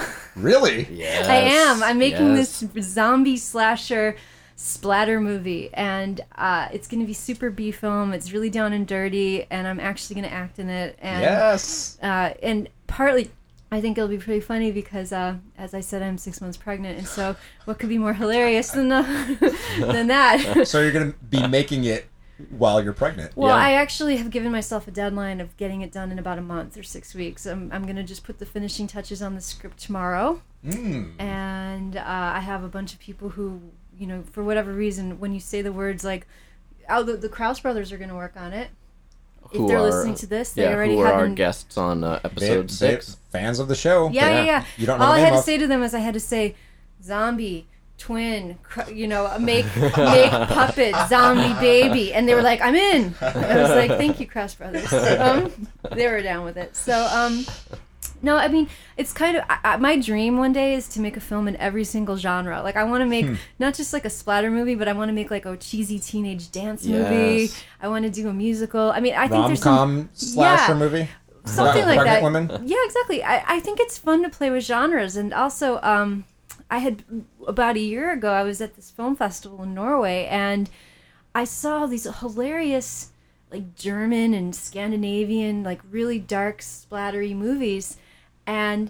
Really? Yes. I am. I'm making yes. this zombie slasher splatter movie, and uh, it's going to be super B film. It's really down and dirty, and I'm actually going to act in it. And, Yes. Uh, and partly, I think it'll be pretty funny because, uh, as I said, I'm six months pregnant, and so what could be more hilarious than uh, than that? So you're gonna be making it while you're pregnant. Well, Yeah. I actually have given myself a deadline of getting it done in about a month or six weeks. I'm, I'm going to just put the finishing touches on the script tomorrow. Mm. And uh, I have a bunch of people who, you know, for whatever reason, when you say the words like, oh, the, the Krause brothers are going to work on it. Who if they're are- listening to this, they yeah, already who are have our been- guests on uh, They, episode they, six? fans of the show. Yeah, yeah, Yeah. yeah. You don't know All the I had name to of- say to them is I had to say, zombie, twin, cr- you know, make make puppet, zombie baby, and they were like, I'm in. I was like, thank you, Krause Brothers. So, um, they were down with it. So, um, no, I mean, it's kind of I, I, my dream one day is to make a film in every single genre. Like, I want to make not just like a splatter movie, but I want to make like a cheesy teenage dance movie. Yes. I want to do a musical. I mean, I think there's some Rom-com slasher Yeah. movie. something About like that. pregnant women. Yeah, exactly. I, I think it's fun to play with genres, and also, um, I had about a year ago I was at this film festival in Norway, and I saw these hilarious, like German and Scandinavian, like really dark, splattery movies, and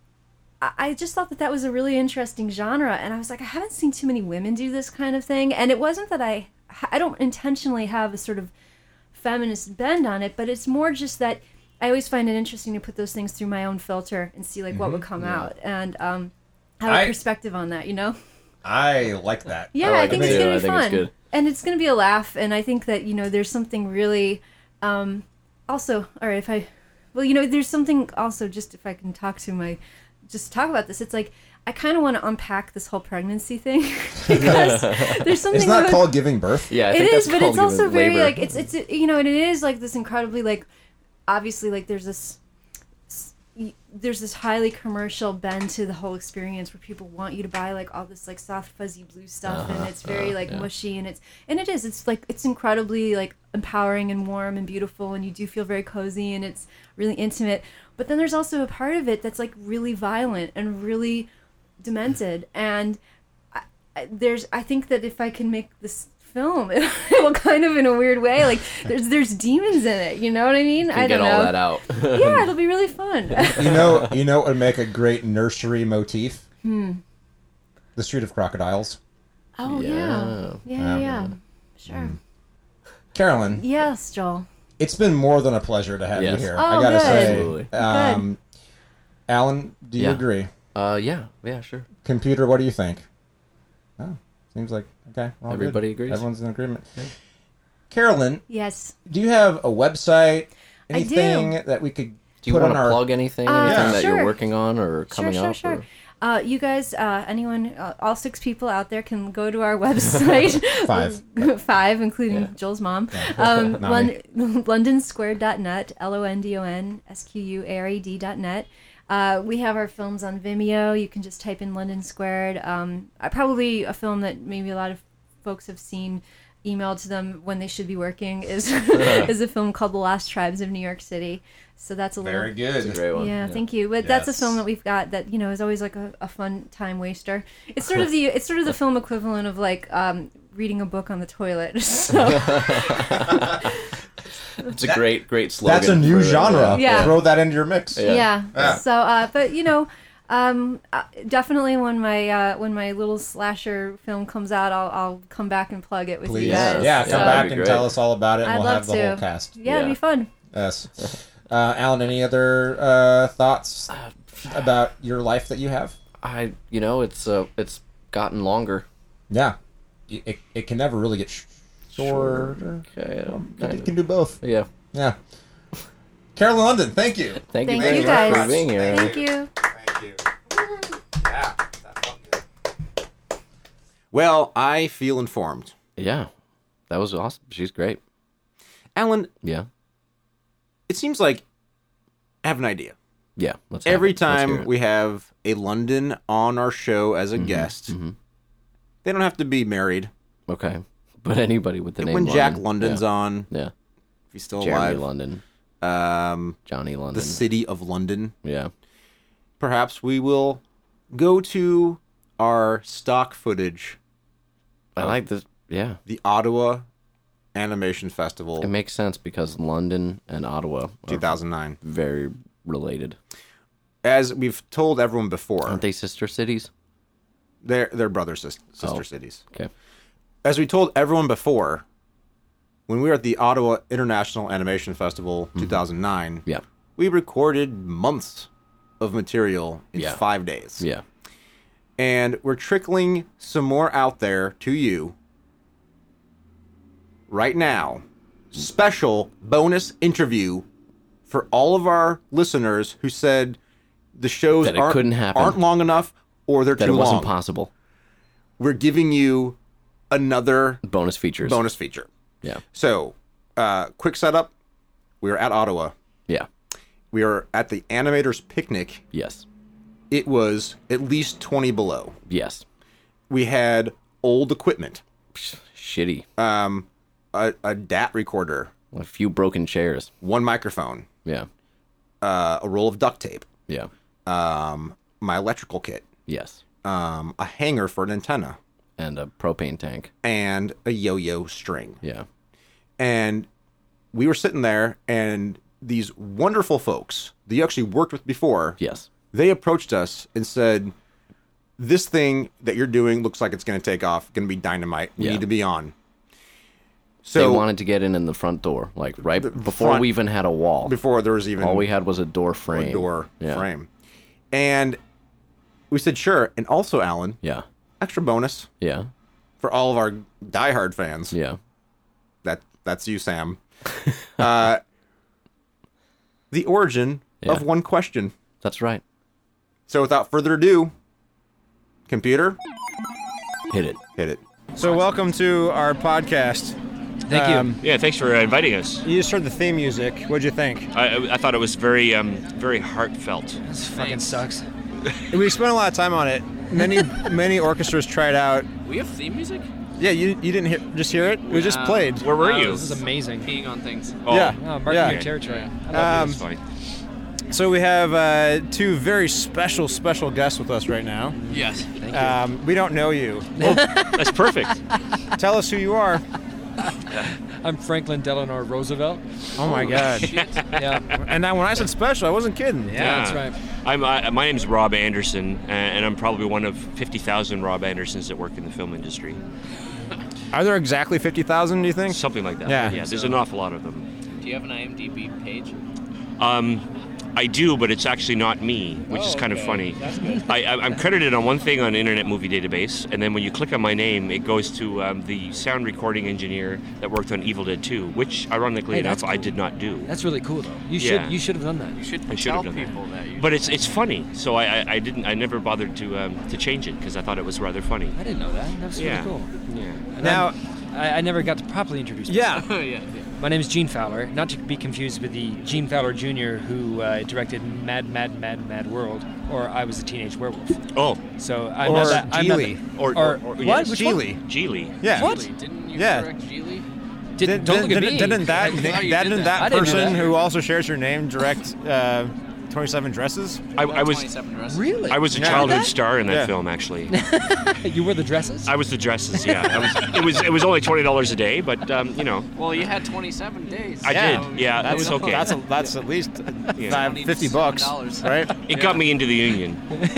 I I just thought that that was a really interesting genre, and I was like, I haven't seen too many women do this kind of thing, and it wasn't that I I don't intentionally have a sort of feminist bend on it, but it's more just that I always find it interesting to put those things through my own filter and see like what would come out, and um, have a I- perspective on that, you know? I like that. Yeah, I I, like think it it's too. gonna I be think it's fun, good. and it's gonna be a laugh. And I think that you know, there's something really, um, also, all right, if I, well, you know, there's something also just if I can talk to my, just talk about this. It's like I kind of want to unpack this whole pregnancy thing because there's something Isn't that about- called giving birth? Yeah, I it think is, that's but it's called also very labor. like it's it's you know, and it is like this incredibly like obviously like there's this s- y- there's this highly commercial bend to the whole experience where people want you to buy like all this like soft fuzzy blue stuff and it's very like yeah. mushy and it's and it is it's like it's incredibly like empowering and warm and beautiful and you do feel very cozy and it's really intimate, but then there's also a part of it that's like really violent and really demented, and I, I, there's I think that if I can make this film it will kind of in a weird way like there's there's demons in it, you know what I mean? You I can get don't all know. that out. Yeah, it'll be really fun. You know, you know what would make a great nursery motif? Hmm. The Street of Crocodiles. Oh, yeah. Yeah. Yeah, yeah, yeah. Um, Sure. Carolyn, Yes, Joel. it's been more than a pleasure to have Yes. you here. Oh, I gotta good. say, Absolutely. um, Alan, do you Yeah. agree? Uh, yeah, yeah, sure. Computer, what do you think? Oh, seems like okay. we're all good. Everybody agrees. Everyone's in agreement. Carolyn, Yes. do you have a website? I do. Anything that we could Do you put want on to our? plug anything? Uh, anything Yeah. that sure. you're working on or coming sure, up? Sure, or- sure, Uh, you guys, uh, anyone, uh, all six people out there can go to our website. Five. Five, including Yeah. Joel's mom. Um, Not Lon- me. london squared dot net, L O N D O N S Q U A R E D dot net. Uh, we have our films on Vimeo. You can just type in London Squared. Um, I, probably a film that maybe a lot of folks have seen emailed to them when they should be working is is a film called The Lost Tribes of New York City. So that's a Very little... good. It's a great one. Yeah, thank you. But that's a Yes. film that we've got that you know is always like a, a fun time waster. It's sort of the it's sort of the film equivalent of like um, reading a book on the toilet. So It's a great, great slogan. That's a new for, uh, genre. Yeah. Throw that into your mix. Yeah. yeah. Yeah. So uh, but you know. Um, uh, definitely when my uh, when my little slasher film comes out, I'll I'll come back and plug it with Please. you Yeah, guys. yeah So- come that'd back be and great. tell us all about it, and I'd we'll love have the to. whole cast. Yeah, it'd Yeah. be fun. Yes. Uh, Alan, any other uh, thoughts about your life that you have? I, you know, it's uh, it's gotten longer. Yeah. It, it, it can never really get sh- shorter. Okay. uh, It kind can do both. of. Yeah. Yeah. Carolyn London, thank you. Thank, Thank you very you much guys. for being here. Thank you. Thank you. Yeah, that felt good. Well, I feel informed. Yeah, that was awesome. She's great. Alan, Yeah. it seems like I have an idea. Yeah. Let's have Every it. Let's hear time it. we have a London on our show as a guest, mhm. they don't have to be married. Okay. But anybody with the name When Jack London. London's yeah. on, Yeah. if he's still Jeremy alive, London. um, Johnny London. the city of London, Yeah. perhaps we will go to our stock footage, I like this. Yeah. the Ottawa Animation Festival It makes sense because London and Ottawa are two thousand nine. very related. As we've told everyone before, Aren't they sister cities? they're, they're brother sis- sister Oh. cities. Okay. As we told everyone before, when we were at the Ottawa International Animation Festival two thousand nine, Yeah. we recorded months of material in Yeah. five days. Yeah. And we're trickling some more out there to you right now. Special bonus interview for all of our listeners who said the shows That it aren't, couldn't happen. aren't long enough or they're That too it wasn't long. possible. We're giving you another Bonus features. bonus feature. Yeah. So, uh, quick setup. We were at Ottawa. Yeah. We were at the Animators Picnic. Yes. It was at least twenty below. Yes. We had old equipment, Psh, Shitty. um, a, a D A T recorder, A few broken chairs. one microphone, Yeah. uh, a roll of duct tape, Yeah. um, my electrical kit, Yes. um, a hanger for an antenna, And a propane tank. and a yo-yo string. Yeah. And we were sitting there, and these wonderful folks that you actually worked with before, Yes. they approached us and said, this thing that you're doing looks like it's going to take off, going to be dynamite. We Yeah. need to be on. they So wanted to get in in the front door, like right before front- we even had a wall. before there was even All we had was a door frame. a door Yeah. frame. And we said, sure. And also, Alan, Yeah. extra bonus Yeah. for all of our diehard fans. Yeah. That That's you, Sam. uh, the origin Yeah. of one question. That's right. So without further ado, computer, Hit it. hit it. So welcome to our podcast. Thank you. Um, Yeah, thanks for uh, inviting us. You just heard the theme music. What'd you think? I, I, I thought it was very, um, very heartfelt. This fucking sucks. We spent a lot of time on it. Many many orchestras tried out. We have theme music? Yeah, you you didn't hear, just hear it? It was just Wow. played. Where were Wow, you? This is amazing. Peeing on things. Oh, Yeah. Oh, marking Yeah. your territory. I love Um, That's funny. So we have uh, two very special special guests with us right now. Yes. Thank you. Um, we don't know you. That's perfect. Tell us who you are. I'm Franklin Delano Roosevelt. Oh my God. Yeah. And now when I said special, I wasn't kidding. Yeah, that's right. I'm, uh, my name's Rob Anderson, uh, and I'm probably one of fifty thousand Rob Andersons that work in the film industry. Are there exactly fifty thousand, do you think? Something like that. Yeah. Yeah, there's an awful lot of them. Do you have an IMDb page? Um, I do, but it's actually not me, which Oh, is kind okay. of funny. That's good. I, I- I'm credited on one thing on Internet Movie Database, and then when you click on my name, it goes to um, the sound recording engineer that worked on Evil Dead two, which, ironically Hey, enough, that's I cool. did not do. That's really cool, though. You Yeah. should you should have done that. You should I should tell have done people that. you But it's it's funny, so I, I, I didn't I never bothered to um, to change it because I thought it was rather funny. I didn't know that. That's Yeah. really cool. Yeah. And Now- I'm- I, I never got to properly introduce Yeah. myself. Oh, yeah, yeah. My name is Gene Fowler, not to be confused with the Gene Fowler Junior who uh, directed Mad, Mad, Mad, Mad World, or I Was a Teenage Werewolf. Oh, So I'm Or not that. I'm not Geely. that- or, Or- or, what? yes. Which one? Geely. Geely. Yeah. What? Geely. Didn't you Yeah. direct Geely? Did, Did, don't look at didn't, me. didn't that, I thought you that, did didn't that. I that didn't do person that. who also shares your name direct uh, twenty-seven Dresses? I, I was twenty-seven dresses. Really? I was a Yeah. childhood That? star in that Yeah. film, actually. You were the dresses? I was the dresses. Yeah, I was, it was it was only twenty dollars a day, but um, you know, Well, you had twenty-seven days. I Yeah. did. Yeah, that That's, was okay. That's, a, that's at least Yeah. five, fifty bucks, $27, right? It got me into the union,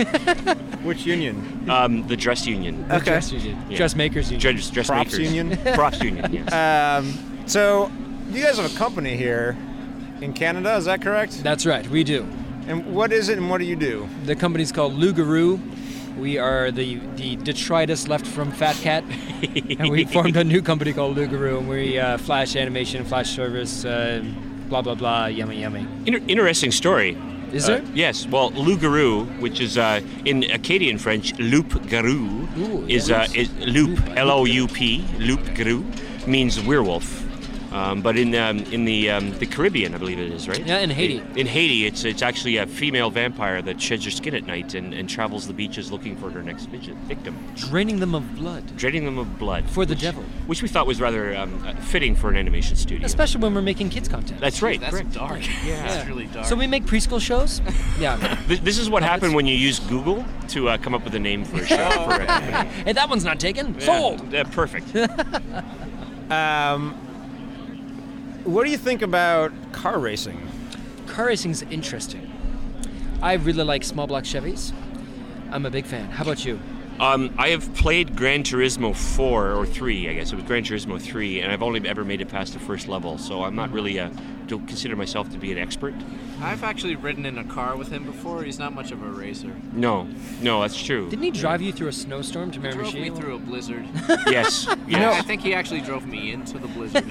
Which union? um, the dress union, The Okay. Dress union. Yeah. Dressmakers union. Dress, dressmakers. Props union? Props union. Yes. Um, so, you guys have a company here in Canada, is that correct? That's right, we do. And what is it and what do you do? The company's called Lugaroo. We are the, the detritus left from Fat Cat, and we formed a new company called Lugaroo, and we uh, flash animation, flash service, uh, blah blah blah, yummy yummy. Inter- interesting story. Is Uh, there? yes. Well, loup-garou, which is uh, in Acadian French, loup-garou, Ooh, is, uh, is loup, L O U P, loup-garou, means werewolf. Um, but in um, in the um, the Caribbean, I believe it is, right? Yeah, in Haiti. In Haiti, it's it's actually a female vampire that sheds her skin at night and, and travels the beaches looking for her next vic- victim, Draining them of blood. draining them of blood. For the which, devil. Which we thought was rather um, uh, fitting for an animation studio. Especially when we're making kids content. That's right. That's correct. dark. Yeah. That's really dark. So we make preschool shows? Yeah. This, this is what happened when you use Google to uh, come up with a name for a show. for a company. Hey, that one's not taken. Yeah, Sold. uh, perfect. Um, what do you think about car racing? Car racing's interesting. I really like small block Chevys. I'm a big fan. How about you? Um, I have played Gran Turismo four or three, I guess. It was Gran Turismo three, and I've only ever made it past the first level, so I'm not really a, don't consider myself to be an expert. I've actually ridden in a car with him before. He's not much of a racer. No, no, that's true. Didn't he drive you through a snowstorm to He drove me Miramichi? through a blizzard. Yes, I yes. think he actually drove me into the blizzard.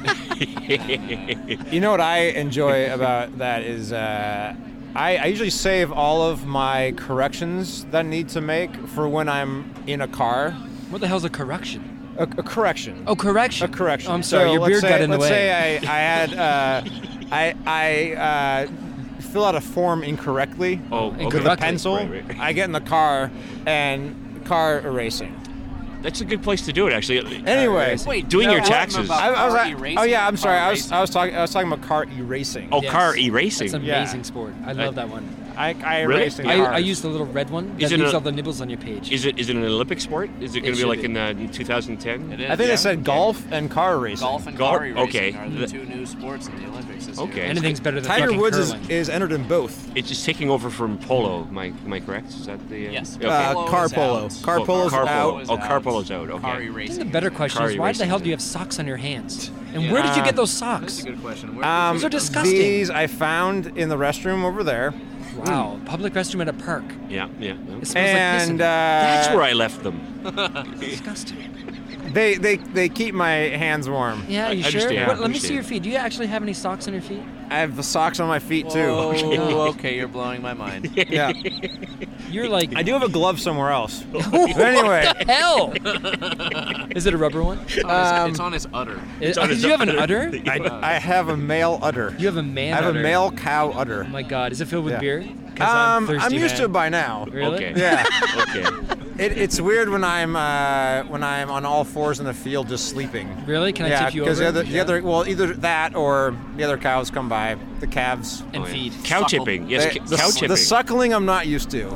You know what I enjoy about that is uh, I, I usually save all of my corrections that I need to make for when I'm in a car. What the hell's a correction? A, a correction. Oh, correction. A correction. Oh, I'm sorry, So your let's beard say, got in the let's way. say I, I had uh, I I uh, fill out a form incorrectly Oh, And okay. with a correctly. pencil. Right, right. I get in the car and car erasing. That's a good place to do it, actually. Anyway, Wait, Doing no, your what taxes. about I, I was car at- erasing? oh yeah, I'm sorry. Car I was racing? I was talking I was talking about car erasing. Oh, Yes. car That's erasing. an Yeah. amazing sport. I love that one. I I Really? erasing I, cars. I use the little red one that Is it leaves a- all the nibbles on your page. Is it is it an Olympic sport? Is it going It to be should like be. in uh, two thousand ten? It is, I think yeah. they said golf and car racing. Golf and Golf- car racing okay. are the The- two new sports in the Olympics this Okay. year. Anything's better than Tiger fucking Woods is, curling. is entered in both. It's just taking over from polo. Am I, am I correct? Is that the? Uh, Yes. Okay. Uh, Polo car is polo. out. Car Oh, polo's car out. polo. Oh, car polo's out. Okay. Car I think racing. the better question Car is why the racing. hell do you have socks on your hands? And Yeah. where did you Uh, get those That's socks? a good question. Where Um, Those are disgusting. These I found in the restroom over there, Wow, public restroom at a park. Yeah, yeah. It smells like piss in and it. uh, That's where I left them. Disgusting. they, they they keep my hands warm. Yeah, I you sure? understand, What, let me understand. see your feet. Do you actually have any socks on your feet? I have the socks on my feet too. Oh, okay, you're blowing my mind. Yeah, You're like, I do have a glove somewhere else. But anyway, hell. Is it a rubber one? It's on his, it's on his udder. Is, on do his you have an udder. udder? I, I have a male udder. You have a man I have udder. a male cow udder. Oh my god, is it filled with Yeah. beer? 'Cause I'm, Um, thirsty, I'm used man. to it by now. Really? Okay. Yeah, Okay. it, it's weird when I'm uh, when I'm on all fours in the field just sleeping. Really? Can I yeah, tip you because over? the other, the other, well, either that or the other cows come by, the calves. and Oh, yeah. feed. Cow Suckle. tipping. Yes, They- ca- the, cow s- tipping. the suckling I'm not used to.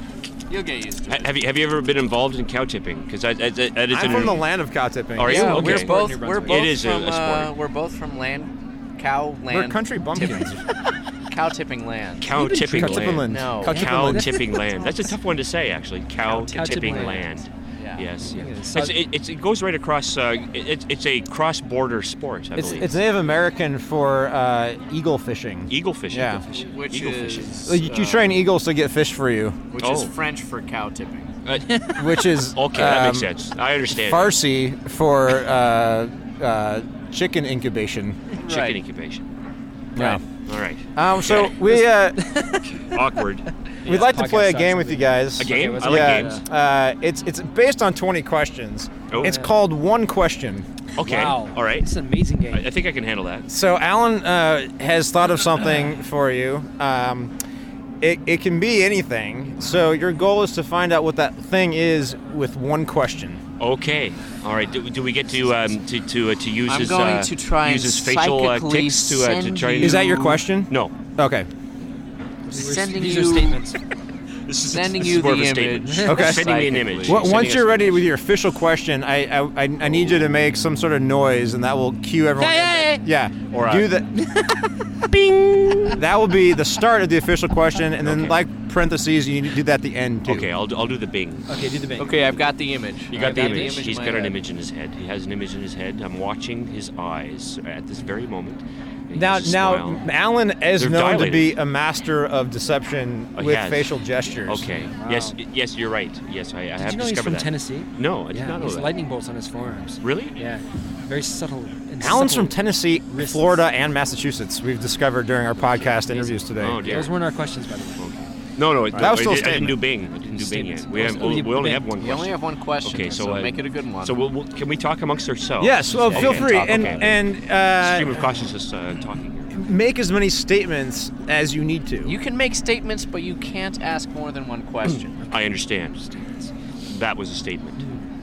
You'll get used to Ha- it. Have you have you ever been involved in cow tipping? Because that, that, that is I'm an, from the land of cow tipping. Are you? Yeah, Okay. we're both. New We're Brunswick. both It is a- from. a sport. Uh, we're both from land, cow land. We're country bumpkins. Cow tipping land. cow tipping Cow tipping land. land. No. Cow tipping Cow land. tipping land. That's a tough one to say, actually. Cow, Cow tipping tipping land. land. Yeah. Yes. Yeah, It's, so- it, it's, it goes right across. Uh, it, it's a cross-border sport, I It's, believe. it's Native American for uh, eagle fishing. eagle fishing. Yeah. Eagle fishing. Which eagle is. fishing. You, you uh, train eagles to get fish for you, Which is Oh. French for cow tipping. Uh, which is okay, that makes um, sense. I understand. Farsi for uh, uh, chicken incubation. Chicken Right. incubation. Yeah. All right. Um, so Okay. we uh, Awkward. we'd like to Podcast play a sucks, game with I you think. guys. A game? what's I like yeah, games. uh, it's it's based on twenty questions. Oh. It's called One Question. Okay. Wow. All right. It's an amazing game. I, I think I can handle that. So Alan uh, has thought of something for you. Um, it, it can be anything. So your goal is to find out what that thing is with one question. Okay. All right. Do, do we get to um, to to uh, to use I'm his going uh, to try use and his facial uh, psychically tics to uh, to send try? and- you- Is that your question? No. Okay. These are- Sending these you- are statements. This is, Sending this you is more the of a statement. image. Okay. Sending me an Psychically. image. Well, Sending once us you're an ready image. with your official question, I, I I I need you to make some sort of noise, and that will cue everyone. Yeah, yeah. Or, uh, do that. Bing. That will be the start of the official question, and then Okay. like parentheses, you need to do that at the end too. Okay, I'll, I'll do the Bing. Okay, do the bang. Okay, I've got the image. You got I've the image. in He's my got an head. image in his head. He has an image in his head. I'm watching his eyes at this very moment. And he Now, has a now, smile. Alan is They're known to dilated. be a master of deception Oh, he with has. facial gestures. Okay. Yes. Yes, you're right. Yes, I, I have Did you know he's discovered from that. Tennessee? No, I did Yeah, not he know has that. lightning bolts on his forearms. Really? Yeah, very subtle. And Alan's supple from Tennessee, wrists. Florida, and Massachusetts. We've discovered during our podcast interviews today. Oh dear. Those weren't our questions, by the way. No, no, That was I, still a did, I didn't statement. do Bing. I didn't do Bing yet. Statements. We, have, Oh, you- we only Bing. have one You question. only have one question, Okay, here, so, so, uh, make it a good one. So we'll, we'll, can we talk amongst ourselves? Yes, well, Yeah, feel okay. free Talk, and okay. and uh, Stream of consciousness uh, talking here. make as many statements as you need to. you can make statements, but you can't ask more than one question. I understand. That was a statement.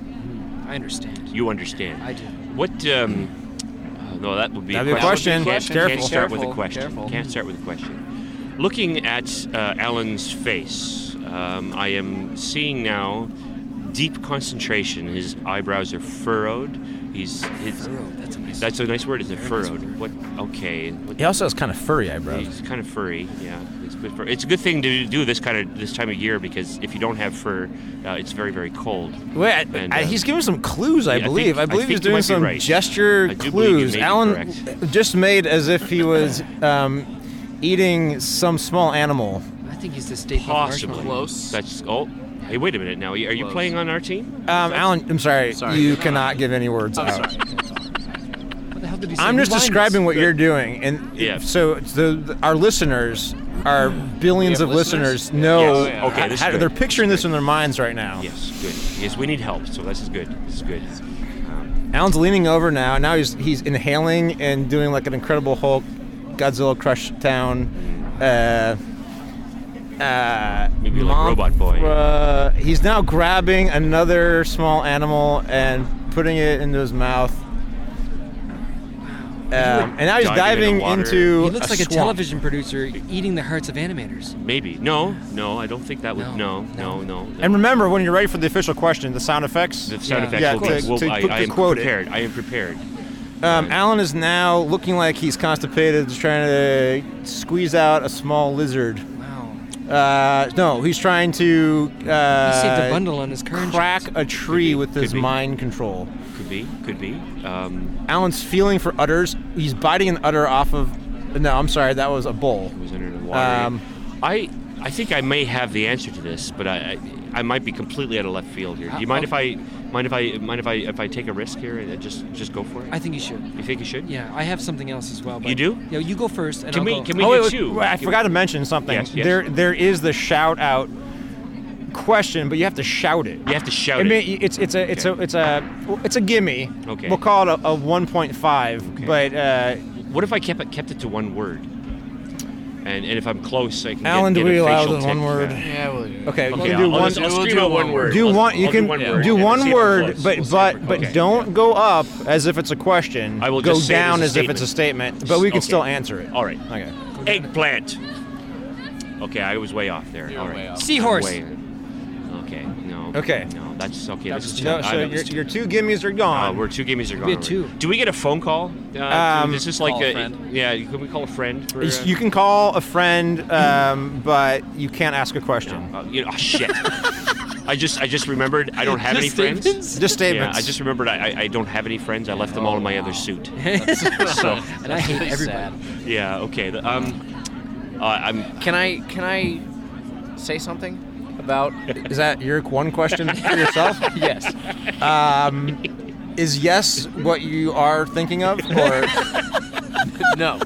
I understand. You understand. I do. What? Um, uh, no, that would be That'd be a a question. question. Can't, Careful. can't start with a Careful, question. careful. Can't start with a question. Looking at uh, Alan's face, um, I am seeing now deep concentration. His eyebrows are furrowed. He's his, Furrowed, that's a nice That's a nice word, isn't it? Furrowed. What? Okay. What, He also has kind of furry eyebrows. He's kind of furry. Yeah, it's good for. It's a good thing to do this kind of this time of year because if you don't have fur, uh, it's very very cold. Wait, I, And, I, uh, he's giving some clues, I yeah, I believe. think- I I believe think he's you doing might be some right. gesture I do believe you clues. may be Alan correct. just made as if he was um, eating some small animal. I think he's the statement. Possibly. Close. That's oh. Hey, wait a minute now. Are you Close. playing on our team? Um, Alan, I'm sorry, Sorry. you cannot give any words I'm out. sorry. What the hell did he say? I'm just Rewind describing this. what you're doing, and Yeah. so the, the our listeners, our billions We of have listeners, listeners? know. Yes. Okay, this is how- good. they're picturing this in their minds right now. Yes, good. Yes, we need help. So this is good. This is good. Um, Alan's leaning over now. and Now he's he's inhaling and doing like an Incredible Hulk, Godzilla Crush Town. Uh, uh, Maybe like month- Robot Boy. Uh, he's now grabbing another small animal and putting it into his mouth. Um, and now he's diving diving into water. into. He looks like a swamp. television producer eating the hearts of animators. maybe. No, no. I don't think that would. No, No, no, no. no. And remember, when you're ready for the official question, the sound effects. the sound Yeah. effects Yeah, will to- be. Will, to- I, to I am quote it. prepared. I am prepared. Um, Alan is now looking like he's constipated, just trying to squeeze out a small lizard. Wow. Uh, no, he's trying to uh, He saved a bundle on his car crack insurance. a tree be, with could his be. mind control. Could be. Could be. Um, Alan's feeling for udders. He's biting an udder off of. No, I'm sorry, that was a bull. it was under the water. Um, I. I think I may have the answer to this, but I. I, I might be completely out of left field here. Do you mind if I? Mind if I? Mind if I? If I take a risk here and just just go for it? I think you should. You think you should? Yeah, I have something else as well. But You do? Yeah, you go first, and Can I'll we? go. Can we oh, do wait, wait, two? wait, I Can- forgot to mention something. Yes, yes. There, there is the shout out question, but you have to shout it. You have to shout I it. mean, it's it's a it's a it's a it's a gimme. Okay. We'll call it a, a one point five, Okay. but uh, What if I kept it kept it to one word? And and if I'm close, I can Alan, get, do get we a allow facial the tick. one word? Yeah, well, yeah. Okay, Okay, you I'll, can do I'll one. just- I'll We'll scream do out one one word. Do I'll- one. You I'll can do one word. do and one see if I'm word, close. but We'll see but if I'm but close. don't go up as if it's a question. I will go just say it down as as a if it's a statement, but we can Okay. still answer it. All right. Okay. Eggplant. Okay, I was way off there. You're All right. way off. Seahorse. Way- Okay, no. Okay. No, that's okay. That This was is No, too, so I know your, this is too- your two gimmies are Uh, gone. we're two gimmies are gone. We had two. Do we get a phone call? Uh, Um, is this like Call a a, friend. yeah? Can we call a friend? For, uh, you can call a friend, um, but you can't ask a question. Uh, you know, oh, shit. I just I just remembered I don't have any Just friends. statements? Just statements. Yeah, I just remembered I, I, I don't have any friends. I left them all in my other suit. So And I hate really everybody. sad. yeah, okay. The, um, uh, I'm Can I can I say something about? Is that your one question for yourself? Yes. Um, is yes what you are thinking of, or No.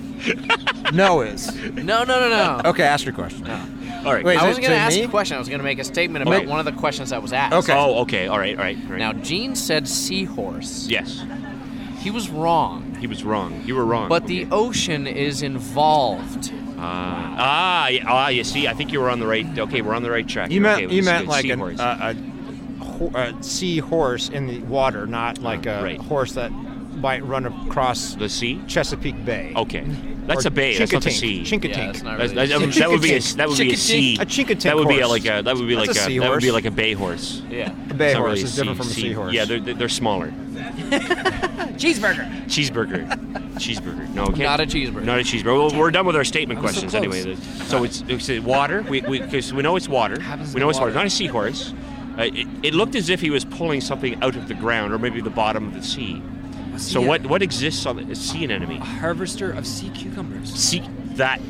no is? No. No. No. No. Okay, ask your question. all right. Wait, is I it wasn't going to to ask me? a question. I was going to make a statement about Okay. one of the questions that was asked. Okay. Oh, okay. All right. All right. All right. Now, Gene said seahorse. yes, He was wrong. he was wrong. You were wrong. But the ocean is involved. Ah, ah, yeah, ah, you see, I think you were on the right. Okay, we're on the right track. You here. meant okay, you it's meant good. like an, Seahorse. a, a, ho- a sea horse in the water, not like a right. horse that might run across the sea. Chesapeake Bay. Okay, that's Or a bay. That's not the sea. Chinkatink. Yeah, Chinkatink. it's not That's- really. that, would- that would be a, that would be a Chinkatink. sea. A chinkatink That would be a, horse. like a that would be like That's a a, that would be seahorse. like a bay horse. Yeah. A bay It's not horse really is sea- different from a sea- seahorse. Yeah, they're they're smaller. Cheeseburger. Cheeseburger. Cheeseburger. No, okay. Not a cheeseburger. Not a cheeseburger. Well, we're done with our statement I was so questions close. anyway. So it's, it's water. We we, 'cause we know it's water. Happens We in know it's water. water. Not a seahorse. Uh, it, it looked as if he was pulling something out of the ground, or maybe the bottom of the sea. So sea- what what exists on the sea anemone? A harvester of sea cucumbers. Sea that.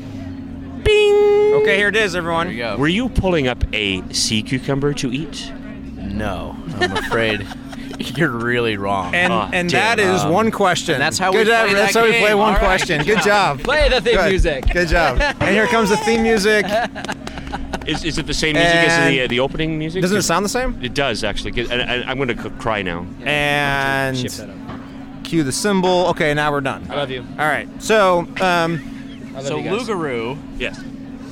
Bing. Okay, here it is, everyone. There you go. Were you pulling up a sea cucumber to eat? No, I'm afraid you're really wrong. And Ah, and damn. that is Um, one question. and that's how Good we job. play That's that how we game. play one All right, question. good Good job. job. Play the theme Good. music. Good job. And here comes the theme music. Is, is it the same music as the uh, And- the opening music? Doesn't it sound the same? It does actually. 'Cause- And, and I'm going to cry now. And Shift that up. cue the symbol. Okay, now we're done. I love you. All right. So, um, I love So you guys. Lugaroo, Yes.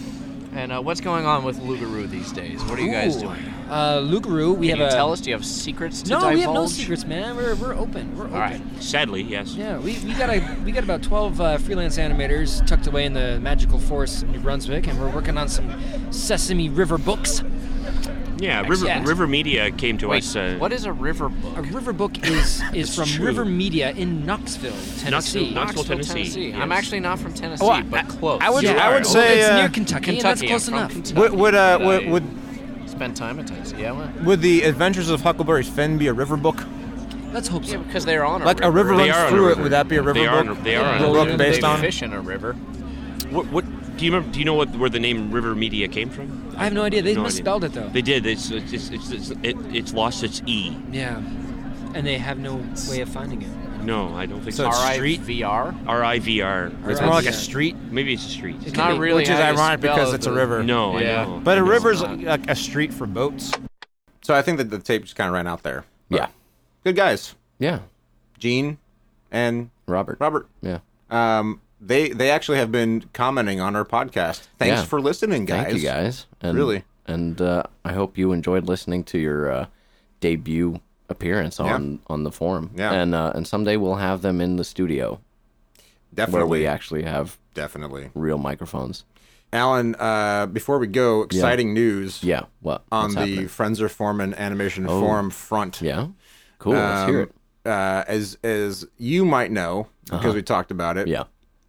and uh, what's going on with Lugaroo these days? What are you guys Ooh. doing? Uh, Lugaroo, we Can have you a. tell us? Do you have secrets to No, divulge? we have no secrets, man. We're, we're open. We're open. All right. Sadly, yes. Yeah, we, we got a we got about twelve uh, freelance animators tucked away in the magical forest of New Brunswick, and we're working on some Sesame River books. Yeah, River, Yes. River Media came to Wait, us. Uh, what is a river book? A river book is is It's from true. River Media in Knoxville, Tennessee. Knoxville, Tennessee. I'm yes. actually not from Tennessee, Well, but I- close. I would- You I are. would Well, say, it's uh, near Kentucky, and that's Kentucky. close I'm from enough. Kentucky. would would, uh, But would I would spend time in Tennessee. Yeah, well, would the Adventures of Huckleberry Finn be a river book? Let's hope yeah, so. because they're on a Like river. a river They runs are on a through it. river. Would that be a river They are book? on a- they are on a a book river. based they on. fish in a river. What, what do you remember? Do you know what where the name River Media came from? I have no idea. They No misspelled idea. it though. They did. It's it's it's, it's, it's it, it's lost its e. Yeah, and they have no way of finding it. No, I don't think So so. it's R I street? V R. R I V R. It's R I more like a V R. street, Maybe it's a street. It It's could not be. really which is how you ironic spell because it, it's a but- river. No, Yeah. I know. But a It's river's not. like a street for boats. So I think that the tape just kind of ran out there. Yeah. Good guys, Yeah. Gene and Robert. Robert. Yeah. Um, they they actually have been commenting on our podcast. Thanks Yeah. for listening, guys. Thank you guys. And, Really. And uh, I hope you enjoyed listening to your uh, debut appearance on, on the forum. Yeah. And uh, and someday we'll have them in the studio Definitely, where we actually have definitely. real microphones. Alan, uh, before we go, exciting news Yeah. What? on What's the happening? Frenzer Foreman Animation Oh. Forum front. Yeah. Cool. Let's hear Um, it. Uh, as as you might know, because Uh-huh. we talked about it, Yeah.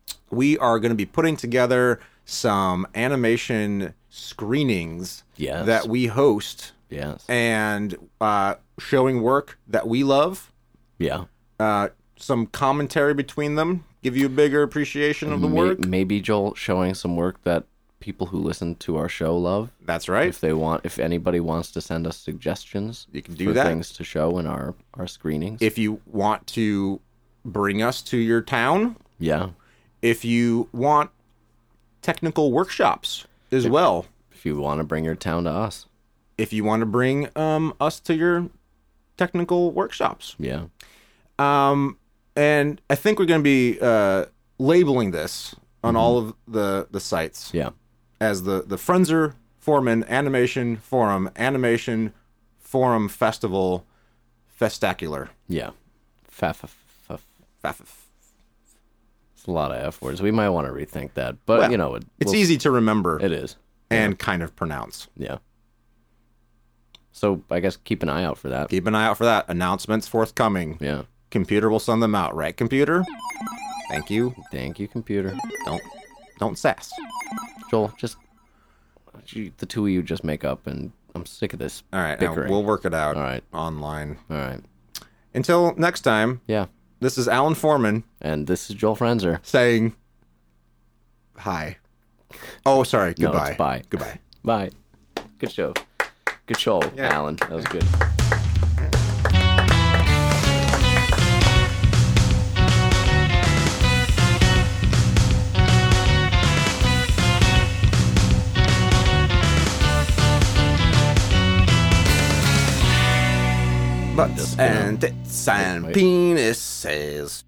we are going to be putting together some animation screenings Yes. that we host Yes. and uh, showing work that we love. Yeah. Uh, some commentary between them, give you a bigger appreciation of the May- work. Maybe Joel showing some work that people who listen to our show love. That's right. If they want, if anybody wants to send us suggestions, You can do for that. things to show in our our screenings. If you want to bring us to your town, yeah. if you want technical workshops as well, If you want to bring your town to us. if you want to bring um, us to your technical workshops. Yeah. Um, and I think we're going to be uh, labeling this on all of the, the sites Yeah. as the, the Frenzer Foreman Animation Forum Animation Forum Festival Festacular. Yeah. Faff. faff- Faff- It's a lot of F words. We might want to rethink that, but Well, you know, it, It's we'll- easy to remember It is. and kind of pronounce. Yeah. So I guess keep an eye out for that. Keep an eye out for that. Announcements forthcoming. Yeah. Computer will send them out, right, computer? Thank you. Thank you, computer. Don't don't sass. Joel, just you, the two of you just make up, and I'm sick of this. All right, now bickering. we'll work it out. All right. Online. All right. Until next time. Yeah. This is Alan Foreman. And this is Joel Frenzer saying hi. Oh, sorry. No, Goodbye. it's bye. Goodbye. Bye. Good show. Good show, Yeah. Alan. That was good. Butts and tits and wait. penises.